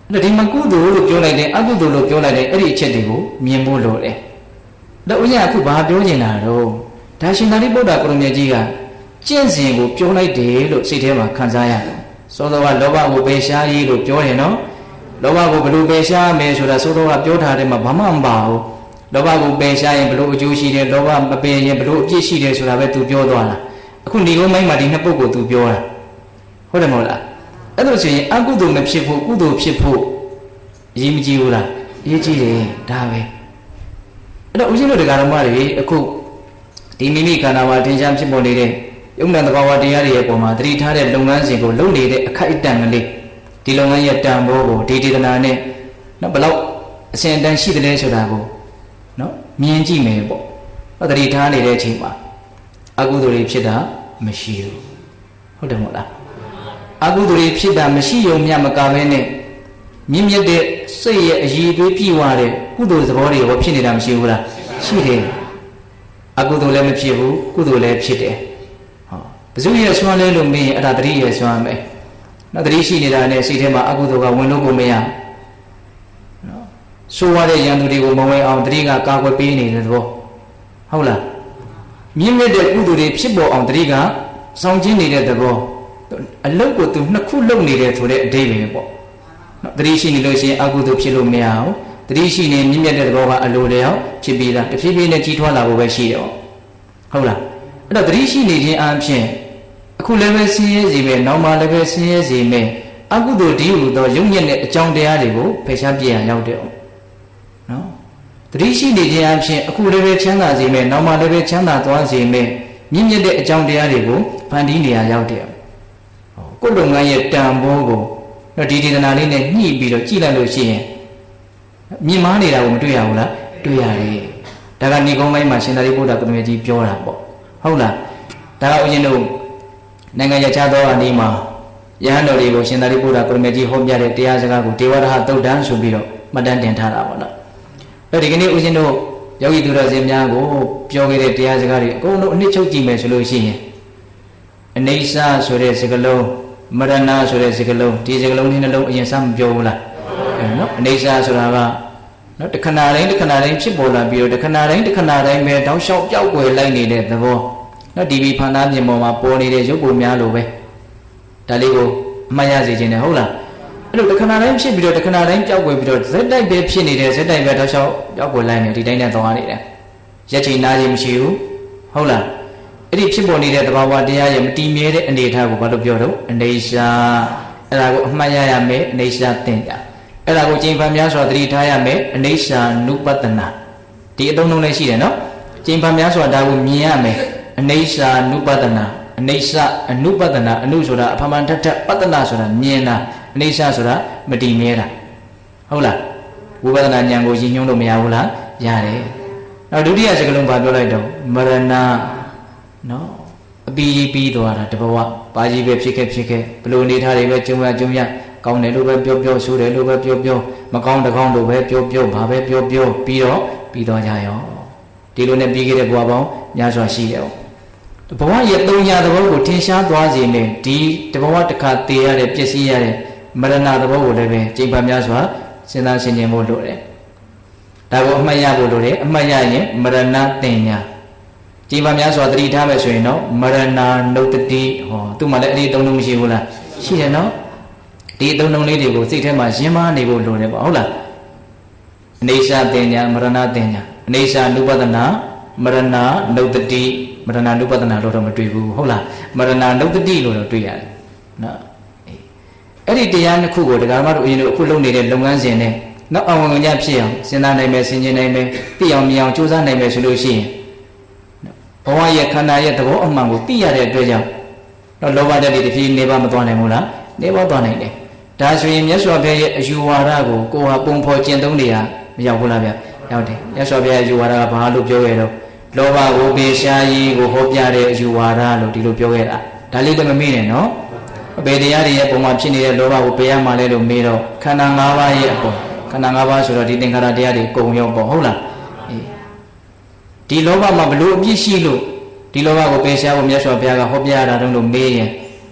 အဲ့ဒီမှာကုသိုလ်လို့ပြောလိုက်တယ်အကုသိုလ်လို့ပြောလိုက်တယ်အဲ့ဒီအချက်တွေကိုမြင်ဖို့လိုတယ်တော့ဦးဇင်းအခုဘာပြောနေတာတော့ဒါရှင်သာရိပုတ္တရာကိုရမကြီးကကျင့်စဉ်ကိုပြောလိုက်တယ်လို့စိတ်ထဲမှာခံစားရတယ်စောစောကလောဘကိုပယ်ရှားရေးလို့ပြောတယ်နော်လောဘကိုဘယ်လိုပယ်ရှားမယ်ဆိုတာစောစောကပြောထားတယ်မှာဘာမှမပါဘူးလောဘကိုပယ်ရှားရင်ဘယ်လိုအကျိုးရှိတယ်လောဘမပယ်ရင်ဘယ်လိုအပြစ်ရှိတယ်ဆိုတာပဲသူပြောသွားတာအခုဒီကုန်းမိုင်းမှာဒီနှစ်ပုဂ္ဂိုလ်သူပြောတာဟုတ်တယ်မဟုတ်လားအဲ့လိုဆိုရင်အကုသိုလ်မဖြစ်ဖို့ကုသိုလ်ဖြစ်ဖို့အရေးမကြီးဘူးလားအရေးကြီးတယ်ဒါပဲအဲ့တော့ဦးဇင်းတို့တရားတော်မတွေအခုဒီမိမိခန္ဓာမှာတင်ရှားဖြစ်ပေါ်နေတဲ့ယုံနာသဘာဝတရားတွေရဲ့ပုံမှာသတိထားတဲ့လုပ်ငန်းစဉ်ကိုလုပ်နေတဲ့အခိုက်အတန့်ကလေးဒီလုပ်ငန်းရဲ့တန်ဖိုးကိုဒီဒေသနာနဲ့နော်ဘယ်လောက်အစဉ်အတန်းရှိတယ်လဲဆိုတာကိုနော်မြင်ကြည့်မယ်ပေါ့ဟောသတိထားနေတဲ့အချိန်မှာအကုသိုလ်တွေဖြစ်တာမရှိဘူးဟုတ်တယ်မဟုတ်လားအကုသိုလ်တွေဖြစ်တာမရှိုံမျှမကဘဲနဲ့မြင့်မြတ်တဲ့စိတ်ရဲ့အည်သွေးပြည့်ဝတဲ့ကုသိုလ်သဘောတွေရောဖြစ်နေတာမရှိဘူးလားရှိတယ်အကုသိုလ်လည်းမဖြစ်ဘူးကုသိုလ်လည်းဖြစ်တယ်ဟောဘယ်သူရဲ့ဆွမ်းလဲလို့မေးရင်အဲ့ဒါတတိရဲ့ဆွမ်းပဲနော်တတိရှိနေတာနဲ့စိတ်ထဲမှာအကုသိုလ်ကဝင်လို့ကိုမရနော်ဆိုးရတဲ့ရန်သူတွေကိုမဝင်အောင်တတိကကာကွယ်ပေးနေတဲ့သဘောဟုတ်လားမြင့်မြတ်တဲ့ကုသိုလ်တွေဖြစ်ပေါ်အောင်တတိကစောင့်ခြင်းနေတဲ့သဘောအလုတ်ကိုသူနှစ်ခုလုပ်နေတယ်ဆိုတဲ့အဓိပ္ပာယ်ပေါ့နော်တတိရှိနေလို့ရှိရင်အကုသိုလ်ဖြစ်လို့မရအောင်တတိရှိနေမြင့်မြတ်တဲ့သဘောကအလိုလျောက်ဖြစ်ပြီးသားတဖြည်းဖြည်းနဲ့ကြီးထွားလာဖို့ပဲရှိတယ်ပေါ့ဟုတ်လားအဲ့တော့တတိရှိနေခြင်းအပြင်အခုလည်းပဲဆင်းရဲစေမယ်နောက်မှလည်းပဲဆင်းရဲစေမယ်အကုသိုလ်ဒီဟုသောယုံညံ့တဲ့အကြောင်းတရားတွေကိုဖယ်ရှားပြရရောက်တယ်နော်တတိရှိနေခြင်းအပြင်အခုလည်းပဲချမ်းသာစေမယ်နောက်မှလည်းပဲချမ်းသာသွားစေမယ်မြင့်မြတ်တဲ့အကြောင်းတရားတွေကိုဖန်တီးနေရရောက်တယ်ကိုယ်လုပ်ငန်းရဲ့တန်ဖိုးကိုဒီဒေသနာလေးနဲ့ညှိပြီးတော့ကြည့်လိုက်လို့ရှိရင်မြင်မားနေတာကိုမတွေ့ရဘူးလားတွေ့ရတယ်ဒါကနေကုန်းပိုင်းမှာရှင်သာရိပုတ္တရာကိုရမကြီးပြောတာပေါ့ဟုတ်လားဒါကဦးဇင်းတို့နိုင်ငံရခြားသောအနေမှာယဟန်တော်တွေကိုရှင်သာရိပုတ္တရာကိုရမကြီးဟောပြတဲ့တရားစကားကိုဒေဝရဟသုတ်တံဆိုပြီးတော့မှတ်တမ်းတင်ထားတာပေါ့နော်အဲ့ဒီကနေ့ဦးဇင်းတို့ယောဂီသူတော်စင်များကိုပြောခဲ့တဲ့တရားစကားတွေအကုန်လုံးအနှစ်ချုပ်ကြည့်မယ်ဆိုလို့ရှိရင်အနေဆာဆိုတဲ့စကားလုံးမရဏဆိုတဲ့စကားလုံးဒီစကားလုံးလေးနှလုံးအရင်စမပြောဘူးလားအဲနော်အနေဆာဆိုတာကနော်တခဏတိုင်းတခဏတိုင်းဖြစ်ပေါ်လာပြီးတော့တခဏတိုင်းတခဏတိုင်းပဲတောက်လျှောက်ပျောက်ကွယ်လိုက်နေတဲ့သဘောနော်ဒီဘီဖန်သားပြင်ပေါ်မှာပေါ်နေတဲ့ရုပ်ပုံများလိုပဲဒါလေးကိုအမှတ်ရစေခြင်းနဲ့ဟုတ်လားအဲ့လိုတခဏတိုင်းဖြစ်ပြီးတော့တခဏတိုင်းပျောက်ကွယ်ပြီးတော့ဇက်တိုက်ပဲဖြစ်နေတယ်ဇက်တိုက်ပဲတောက်လျှောက်ပျောက်ကွယ်လိုက်နေဒီတိုင်းနဲ့သွားနေတယ်ရက်ချိန်နားခြင်းမရှိဘူးဟုတ်လားအဲ့ဒီဖြစ်ပေါ်နေတဲ့သဘာဝတရားရဲ့မတည်မြဲတဲ့အနေအထားကိုဘာလို့ပြောတော့အနေရှာအဲ့ဒါကိုအမှတ်ရရမယ်အနေရှာသင်ကြအဲ့ဒါကိုကျင့်ဖန်များစွာသတိထားရမယ်အနေရှာနုပတနာဒီအသုံးလုံးလေးရှိတယ်နော်ကျင့်ဖန်များစွာဒါကိုမြင်ရမယ်အနေရှာနုပတနာအနေရှာအနုပတနာအနုဆိုတာအဖမှန်ထက်ထက်ပတနာဆိုတာမြင်တာအနေရှာဆိုတာမတည်မြဲတာဟုတ်လားဝိပဿနာဉာဏ်ကိုရည်ညွှန်းလို့မရဘူးလားရတယ်နောက်ဒုတိယစကားလုံးဘာပြောလိုက်တော့မရဏနော်အပီးပြီးသွားတာတဘဝပါကြီးပဲဖြစ်ခဲ့ဖြစ်ခဲ့ဘလို့နေထားတွေပဲကျုံရကျုံရကောင်းတယ်လို့ပဲပြောပြောဆိုတယ်လို့ပဲပြောပြောမကောင်းတကောင်းလို့ပဲပြောပြောဘာပဲပြောပြောပြီးတော့ပြီးသွားကြရောဒီလိုနဲ့ပြီးခဲ့တဲ့ဘဝပေါင်းများစွာရှိတယ်ဘဝရဲ့သုံးညာသဘောကိုထင်ရှားသွားစေနဲ့ဒီတဘဝတစ်ခါတည်ရတဲ့ပျက်စီးရတဲ့မရဏသဘောကိုလည်းပဲကျင့်ပါများစွာစဉ်းစားဆင်ခြင်ဖို့လိုတယ်ဒါကိုအမှတ်ရဖို့လိုတယ်အမှတ်ရရင်မရဏတင်ညာကျင့်ပါများစွာသတိထားမယ်ဆိုရင်တော့မရဏနုတ္တိဟောသူ့မှာလည်းအဲ့ဒီသုံးလုံးမရှိဘူးလားရှိတယ်နော်ဒီသုံးလုံးလေးတွေကိုစိတ်ထဲမှာရင်းမားနေဖို့လိုတယ်ပေါ့ဟုတ်လားအနေရှာတင်ညာမရဏတင်ညာအနေရှာနုပဒနာမရဏနုတ္တိမရဏနုပဒနာလို့တော့မတွေ့ဘူးဟုတ်လားမရဏနုတ္တိလို့တော့တွေ့ရတယ်နော်အဲ့ဒီတရားနှစ်ခုကိုတရားမတို့အရင်တို့အခုလုပ်နေတဲ့လုပ်ငန်းစဉ်နဲ့နောက်အောင်ဝင်ကြဖြစ်အောင်စဉ်းစားနိုင်မယ်ဆင်ခြင်နိုင်မယ်သိအောင်မြင်အောင်ကြိုးစားနိုင်မယ်ဆိုလို့ရှိရင်ဘဝရဲ့ခန္ဓာရဲ့သဘောအမှန်ကိုသိရတဲ့အတွက်ကြောင့်တော့လောဘဓာတ်တွေတဖြည်းနေပါမသွားနိုင်ဘူးလားနေပါသွားနိုင်တယ်ဒါဆိုရင်မြတ်စွာဘုရားရဲ့အယူဝါဒကိုကိုယ်ဟာပုံဖော်ကျင့်သုံးနေရမရောက်ဘူးလားဗျရောက်တယ်မြတ်စွာဘုရားရဲ့အယူဝါဒကဘာလို့ပြောခဲ့တော့လောဘကိုပေရှားရေးကိုဟောပြတဲ့အယူဝါဒလို့ဒီလိုပြောခဲ့တာဒါလေးလည်းမမေ့နဲ့နော်အပေတရားတွေရဲ့ပုံမှာဖြစ်နေတဲ့လောဘကိုပေရမှလဲလို့မေးတော့ခန္ဓာ၅ပါးရဲ့အပေါ်ခန္ဓာ၅ပါးဆိုတော့ဒီသင်္ခါရတရားတွေကုန်ရောက်ပေါ့ဟုတ်လားအေးဒီလောဘမှာဘလို့အပြစ်ရှိလို့ဒီလောဘကိုပယ်ရှားဖို့မြတ်စွာဘုရားကဟောပြရတာတုံးလို့မေးရင်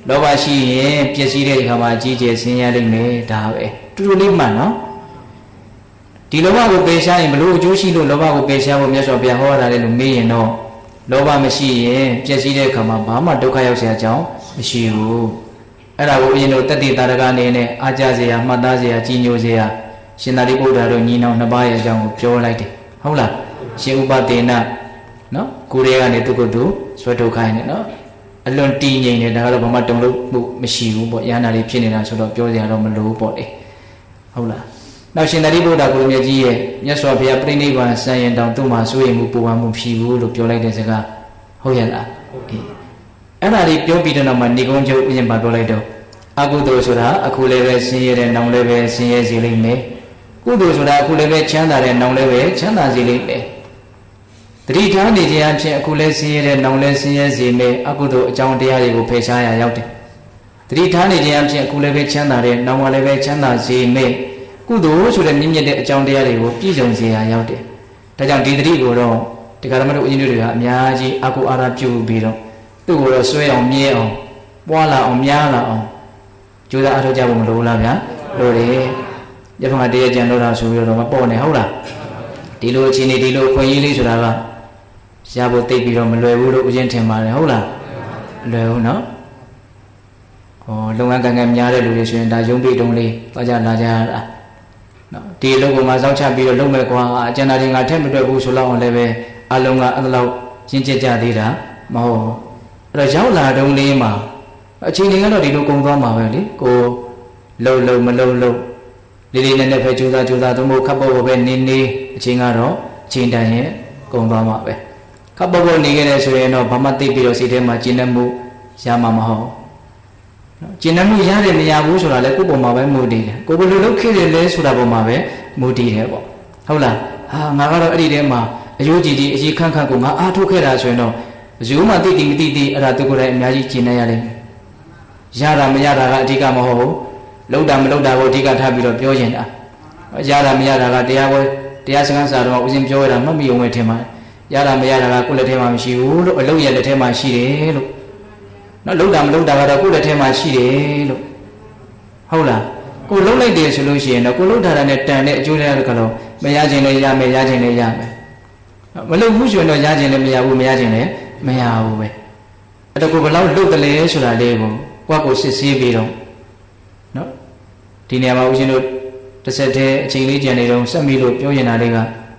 လောဘရှိရင်ပျက်စီးတဲ့အခါမှာအကြီးကျယ်ဆင်းရဲလိမ့်မယ်ဒါပဲတူတူလေးမှန်နော်ဒီလောဘကိုပယ်ရှားရင်ဘလို့အကျိုးရှိလို့လောဘကိုပယ်ရှားဖို့မြတ်စွာဘုရားဟောတာလေလို့မေးရင်တော့လောဘမရှိရင်ပျက်စီးတဲ့အခါမှာဘာမှဒုက္ခရောက်เสียအကြောင်းမရှိဘူးအဲ့ဒါကိုဦးဇင်းတို့တတ္တိတာရကအနေနဲ့အားကြเสียမှတ်သားเสียကြီးညိုเสียရှင်သာရိပုတ္တရာတို့ညီနောင်နှစ်ပါးရဲ့အကြောင်းကိုပြောလိုက်တယ်ဟုတ်လားရှင်ဥပဒေနနော်ကိုရဲကနေသူကိုယ်သူဆွဲထုတ်ခိုင်းတယ်နော်အလွန်တည်ငြိမ်နေတာကတော့ဘာမှတုံ့လို့မှုမရှိဘူးပေါ့ရဟန္တာတွေဖြစ်နေတာဆိုတော့ပြောစရာတော့မလိုဘူးပေါ့လေဟုတ်လားနောက်ရှင်သာရိပုတ္တရာကိုမြတ်ကြီးရဲ့မြတ်စွာဘုရားပြိဋိဘံဆံရင်တောင်သူ့မှာစိုးရိမ်မှုပူပန်မှုဖြစ်ဘူးလို့ပြောလိုက်တဲ့စကားဟုတ်ရဲ့လားအေးအဲ့ဒါလေးပြောပြီးတဲ့နောက်မှာဏိကုံးချုပ်ဥစဉ်ပါပြောလိုက်တော့အကုသိုလ်ဆိုတာအခုလည်းပဲဆင်းရဲတဲ့နောင်လည်းပဲဆင်းရဲစေလိမ့်မယ်ကုသိုလ်ဆိုတာအခုလည်းပဲချမ်းသာတဲ့နောင်လည်းပဲချမ်းသာစေလိမ့်မယ်တတိထားနေခြင်းအဖြစ်အခုလည်းဆင်းရဲတဲ့နောင်လည်းဆင်းရဲစေမယ်အကုသိုလ်အကြောင်းတရားတွေကိုဖယ်ရှားရရောက်တယ်တတိထားနေခြင်းအဖြစ်အခုလည်းပဲချမ်းသာတဲ့နောင်လည်းပဲချမ်းသာစေမယ်ကုသိုလ်ဆိုတဲ့မြင့်မြတ်တဲ့အကြောင်းတရားတွေကိုပြည့်စုံစေရရောက်တယ်ဒါကြောင့်ဒီတတိကိုတော့ဒီကရမတို့ဦးဇင်းတို့တွေကအများကြီးအကုအာရပြုပြီးတော့သူ့ကိုတော့ဆွဲအောင်မြဲအောင်ပွားလာအောင်များလာအောင်ကြိုးစားအားထုတ်ကြဖို့မလိုလားဗျာလိုတယ်ရဖမတရားကြံလို့တာဆိုပြီးတော့မပေါ့နဲ့ဟုတ်လားဒီလိုအခြေအနေဒီလိုခွင့်ရေးလေးဆိုတာကရဖို့သိပြီးတော့မလွယ်ဘူးလို့ဦးဇင်းထင်ပါတယ်ဟုတ်လားလွယ်ဘူးနော်ဟောလုပ်ငန်းကံကံများတဲ့လူတွေဆိုရင်ဒါယုံပြီးတုံးလေးသွားကြလာကြရတာနော်ဒီအလုပ်ကိုမှစောင့်ချပြီးတော့လုပ်မယ်ကွာအကျဉ်းသားတွေငါထက်မတွေ့ဘူးဆိုတော့အောင်လည်းပဲအလုံးကအဲ့လောက်ရှင်းကျက်ကြသေးတာမဟုတ်အဲ့တော့ရောက်လာတုံးလေးမှာအချိန်တွေကတော့ဒီလိုကုန်သွားမှာပဲလေကိုလှုပ်လှုပ်မလှုပ်လှုပ်လေးလေးနက်နက်ပဲကြိုးစားကြိုးစားသုံးဖို့ခပ်ပေါ်ပေါ်ပဲနေနေအချိန်ကတော့အချိန်တန်ရင်ကုန်သွားမှာပဲခပ်ပေါ်ပေါ်နေခဲ့တယ်ဆိုရင်တော့ဘာမှသိပြီးတော့စိတ်ထဲမှာကျဉ်းနှံ့မှုရမှာမဟုတ်နော်ကျဉ်းနှံ့မှုရတယ်မရဘူးဆိုတာလေကိုယ့်ပုံမှာပဲမူတည်တယ်ကိုယ်ဘယ်လိုလုပ်ခဲ့တယ်လဲဆိုတာပုံမှာပဲမူတည်တယ်ပေါ့ဟုတ်လားဟာငါကတော့အဲ့ဒီထဲမှာအယိုးကြည်ကြည်အကြီးခန့်ခန့်ကိုငါအားထုတ်ခဲ့တာဆိုရင်တော့ဇူးမှသိသိမသိသိအဲ့ဒါသူကိုယ်တိုင်အများကြီးကျဉ်းနေရလိမ့်မယ်ရတာမရတာကအဓိကမဟုတ်ဘူးလောက်တာမလောက်တာကိုအဓိကထားပြီးတော့ပြောရင်တာရတာမရတာကတရားပွဲတရားစကားစာတော့ဦးဇင်းပြောရတာမှတ်မိအောင်ပဲထင်ပါတယ်ရတာမရတာကကိုယ်လက်ထဲမှာမရှိဘူးလို့အလုပ်ရလက်ထဲမှာရှိတယ်လို့နော်လောက်တာမလောက်တာကတော့ကိုယ်လက်ထဲမှာရှိတယ်လို့ဟုတ်လားကိုလှုပ်လိုက်တယ်ဆိုလို့ရှိရင်တော့ကိုလှုပ်ထားတာနဲ့တန်တဲ့အကျိုးတရားကတော့မရခြင်းလည်းရမယ်ရခြင်းလည်းရမယ်မလှုပ်ဘူးဆိုရင်တော့ရခြင်းလည်းမရဘူးမရခြင်းလည်းမရဘူးပဲအဲ့တော့ကိုဘယ်လောက်လှုပ်တယ်လဲဆိုတာလေးကိုကိုယ့်ကိုစစ်ဆေးပြီးတော့နော်ဒီနေရာမှာဦးဇင်းတို့တစ်ဆက်တည်းအချိန်လေးကြံနေတော့စက်မီလို့ပြောရင်တာလေး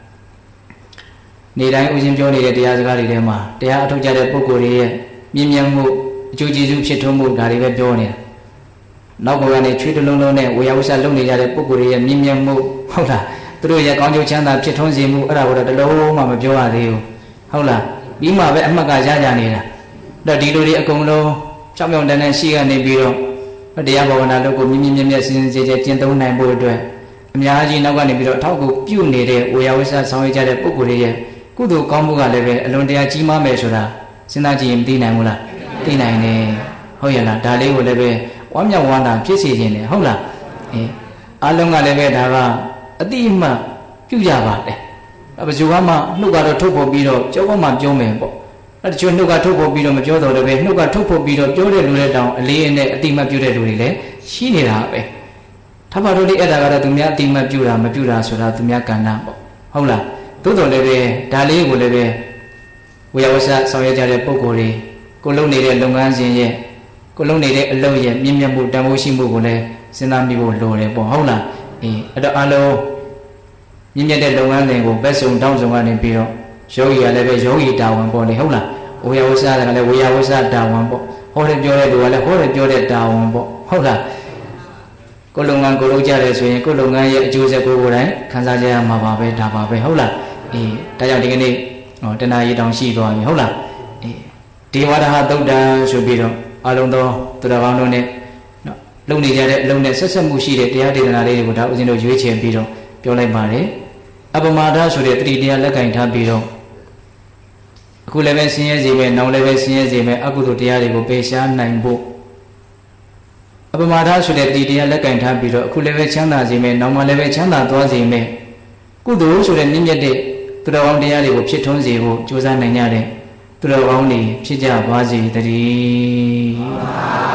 ကနေတိုင်းဦးဇင်းပြောနေတဲ့တရားစကားတွေထဲမှာတရားအထုတ်ကြတဲ့ပုဂ္ဂိုလ်တွေရဲ့မြင်မြန်မှုအကျိုးကျေးဇူးဖြစ်ထွန်းမှုဒါတွေပဲပြောနေတာနောက်ဘက်ကနေချွေးတလုံးလုံးနဲ့ဝေယဝဆလုပ်နေကြတဲ့ပုဂ္ဂိုလ်တွေရဲ့မြင်မြန်မှုဟုတ်လားသူတို့ရဲ့ကောင်းကျိုးချမ်းသာဖြစ်ထွန်းစေမှုအဲ့ဒါကိုတော့တလုံးမှမပြောရသေးဘူးဟုတ်လားပြီးမှပဲအမှတ်ကရကြနေတာအဲ့ဒီလိုတွေအကုန်လုံးကြောင်ကြောင်တန်းတန်းရှိကနေပြီးတော့တရားဘာဝနာလုပ်ကိုမြင့်မြင့်မြတ်မြတ်စင်စင်ကြဲကြဲကျင့်သုံးနိုင်ဖို့အတွက်အများကြီးနောက်ကနေပြီးတော့အထောက်အကူပြုနေတဲ့ဝေယဝဆဆောင်ရွက်ကြတဲ့ပုဂ္ဂိုလ်တွေရဲ့ကုသိုလ်ကောင်းမှုကလည်းပဲအလွန်တရာကြီးမားမယ်ဆိုတာစဉ်းစားကြည့်ရင်မသိနိုင်ဘူးလားသိနိုင်တယ်ဟုတ်ရဲ့လားဒါလေးကိုလည်းပဲဝမ်းမြောက်ဝမ်းသာဖြစ်စေခြင်းတယ်ဟုတ်လားအေးအလုံးကလည်းပဲဒါကအတိအမှပြုကြပါတယ်ဘယ်သူမှနှုတ်ကတော့ထုတ်ဖို့ပြီးတော့ကြောက်မှပြောမယ်ပေါ့အဲ့တချို့နှုတ်ကထုတ်ဖို့ပြီးတော့မပြောတော့လည်းပဲနှုတ်ကထုတ်ဖို့ပြီးတော့ပြောတဲ့လူတွေတောင်အလေးအနက်အတိမတ်ပြုတဲ့လူတွေလည်းရှိနေတာပဲထပ်ပါတော့လေအဲ့ဒါကတော့သူများအတိမတ်ပြုတာမပြုတာဆိုတာသူများကဏ္ဍပေါ့ဟုတ်လားသို့တော်လည်းပဲဒါလေးကိုလည်းပဲဝေယဝဆဆောင်ရွက်ကြတဲ့ပုံကိုယ်တွေကိုလုပ်နေတဲ့လုပ်ငန်းစဉ်ရဲ့ကိုလုပ်နေတဲ့အလုပ်ရဲ့မြင့်မြတ်မှုတန်ဖိုးရှိမှုကိုလည်းစဉ်းစားမိဖို့လိုတယ်ပေါ့ဟုတ်လားအေးအဲ့တော့အလုံးမြင့်မြတ်တဲ့လုပ်ငန်းစဉ်ကိုဘက်စုံတောင်းစုံကနေပြီးတော့ယောဂီကလည်းပဲယောဂီတာဝန်ပေါ့လေဟုတ်လားဝေယဝဆကလည်းဝေယဝဆတာဝန်ပေါ့ဟောတယ်ပြောတဲ့လူကလည်းဟောတယ်ပြောတဲ့တာဝန်ပေါ့ဟုတ်လားကိုလုပ်ငန်းကိုလုပ်ကြတယ်ဆိုရင်ကိုလုပ်ငန်းရဲ့အကျိုးဆက်ကိုကိုယ်တိုင်ခံစားကြရမှာပါပဲဒါပါပဲဟုတ်လားအေးဒါကြောင့်ဒီကနေ့ဟောတဏှာကြီးတောင်ရှိသွားပြီဟုတ်လားအေးဒေဝရဟသုတ်တံဆိုပြီးတော့အလုံးသောသူတော်ကောင်းတို့နဲ့နော်လုံနေကြတဲ့အလုံးနဲ့ဆက်ဆက်မှုရှိတဲ့တရားဒေသနာလေးတွေကိုဒါဦးဇင်းတို့ရွေးချယ်ပြီးတော့ပြောလိုက်ပါတယ်အပမာဒဆိုတဲ့တတိတရားလက်ကင်ထားပြီးတော့အခုလည်းပဲဆင်းရဲစေမယ်နောက်လည်းပဲဆင်းရဲစေမယ်အကုသိုလ်တရားတွေကိုပယ်ရှားနိုင်ဖို့အပမာဒဆိုတဲ့တတိတရားလက်ကင်ထားပြီးတော့အခုလည်းပဲချမ်းသာစေမယ်နောက်မှလည်းပဲချမ်းသာသွားစေမယ်ကုသိုလ်ဆိုတဲ့မြင့်မြတ်တဲ့သူတော်ကောင်းတရားတွေကိုဖြစ်ထွန်းစေဖို့ကြိုးစားနိုင်ကြတဲ့သူတော်ကောင်းတွေဖြစ်ကြပါစေတည်း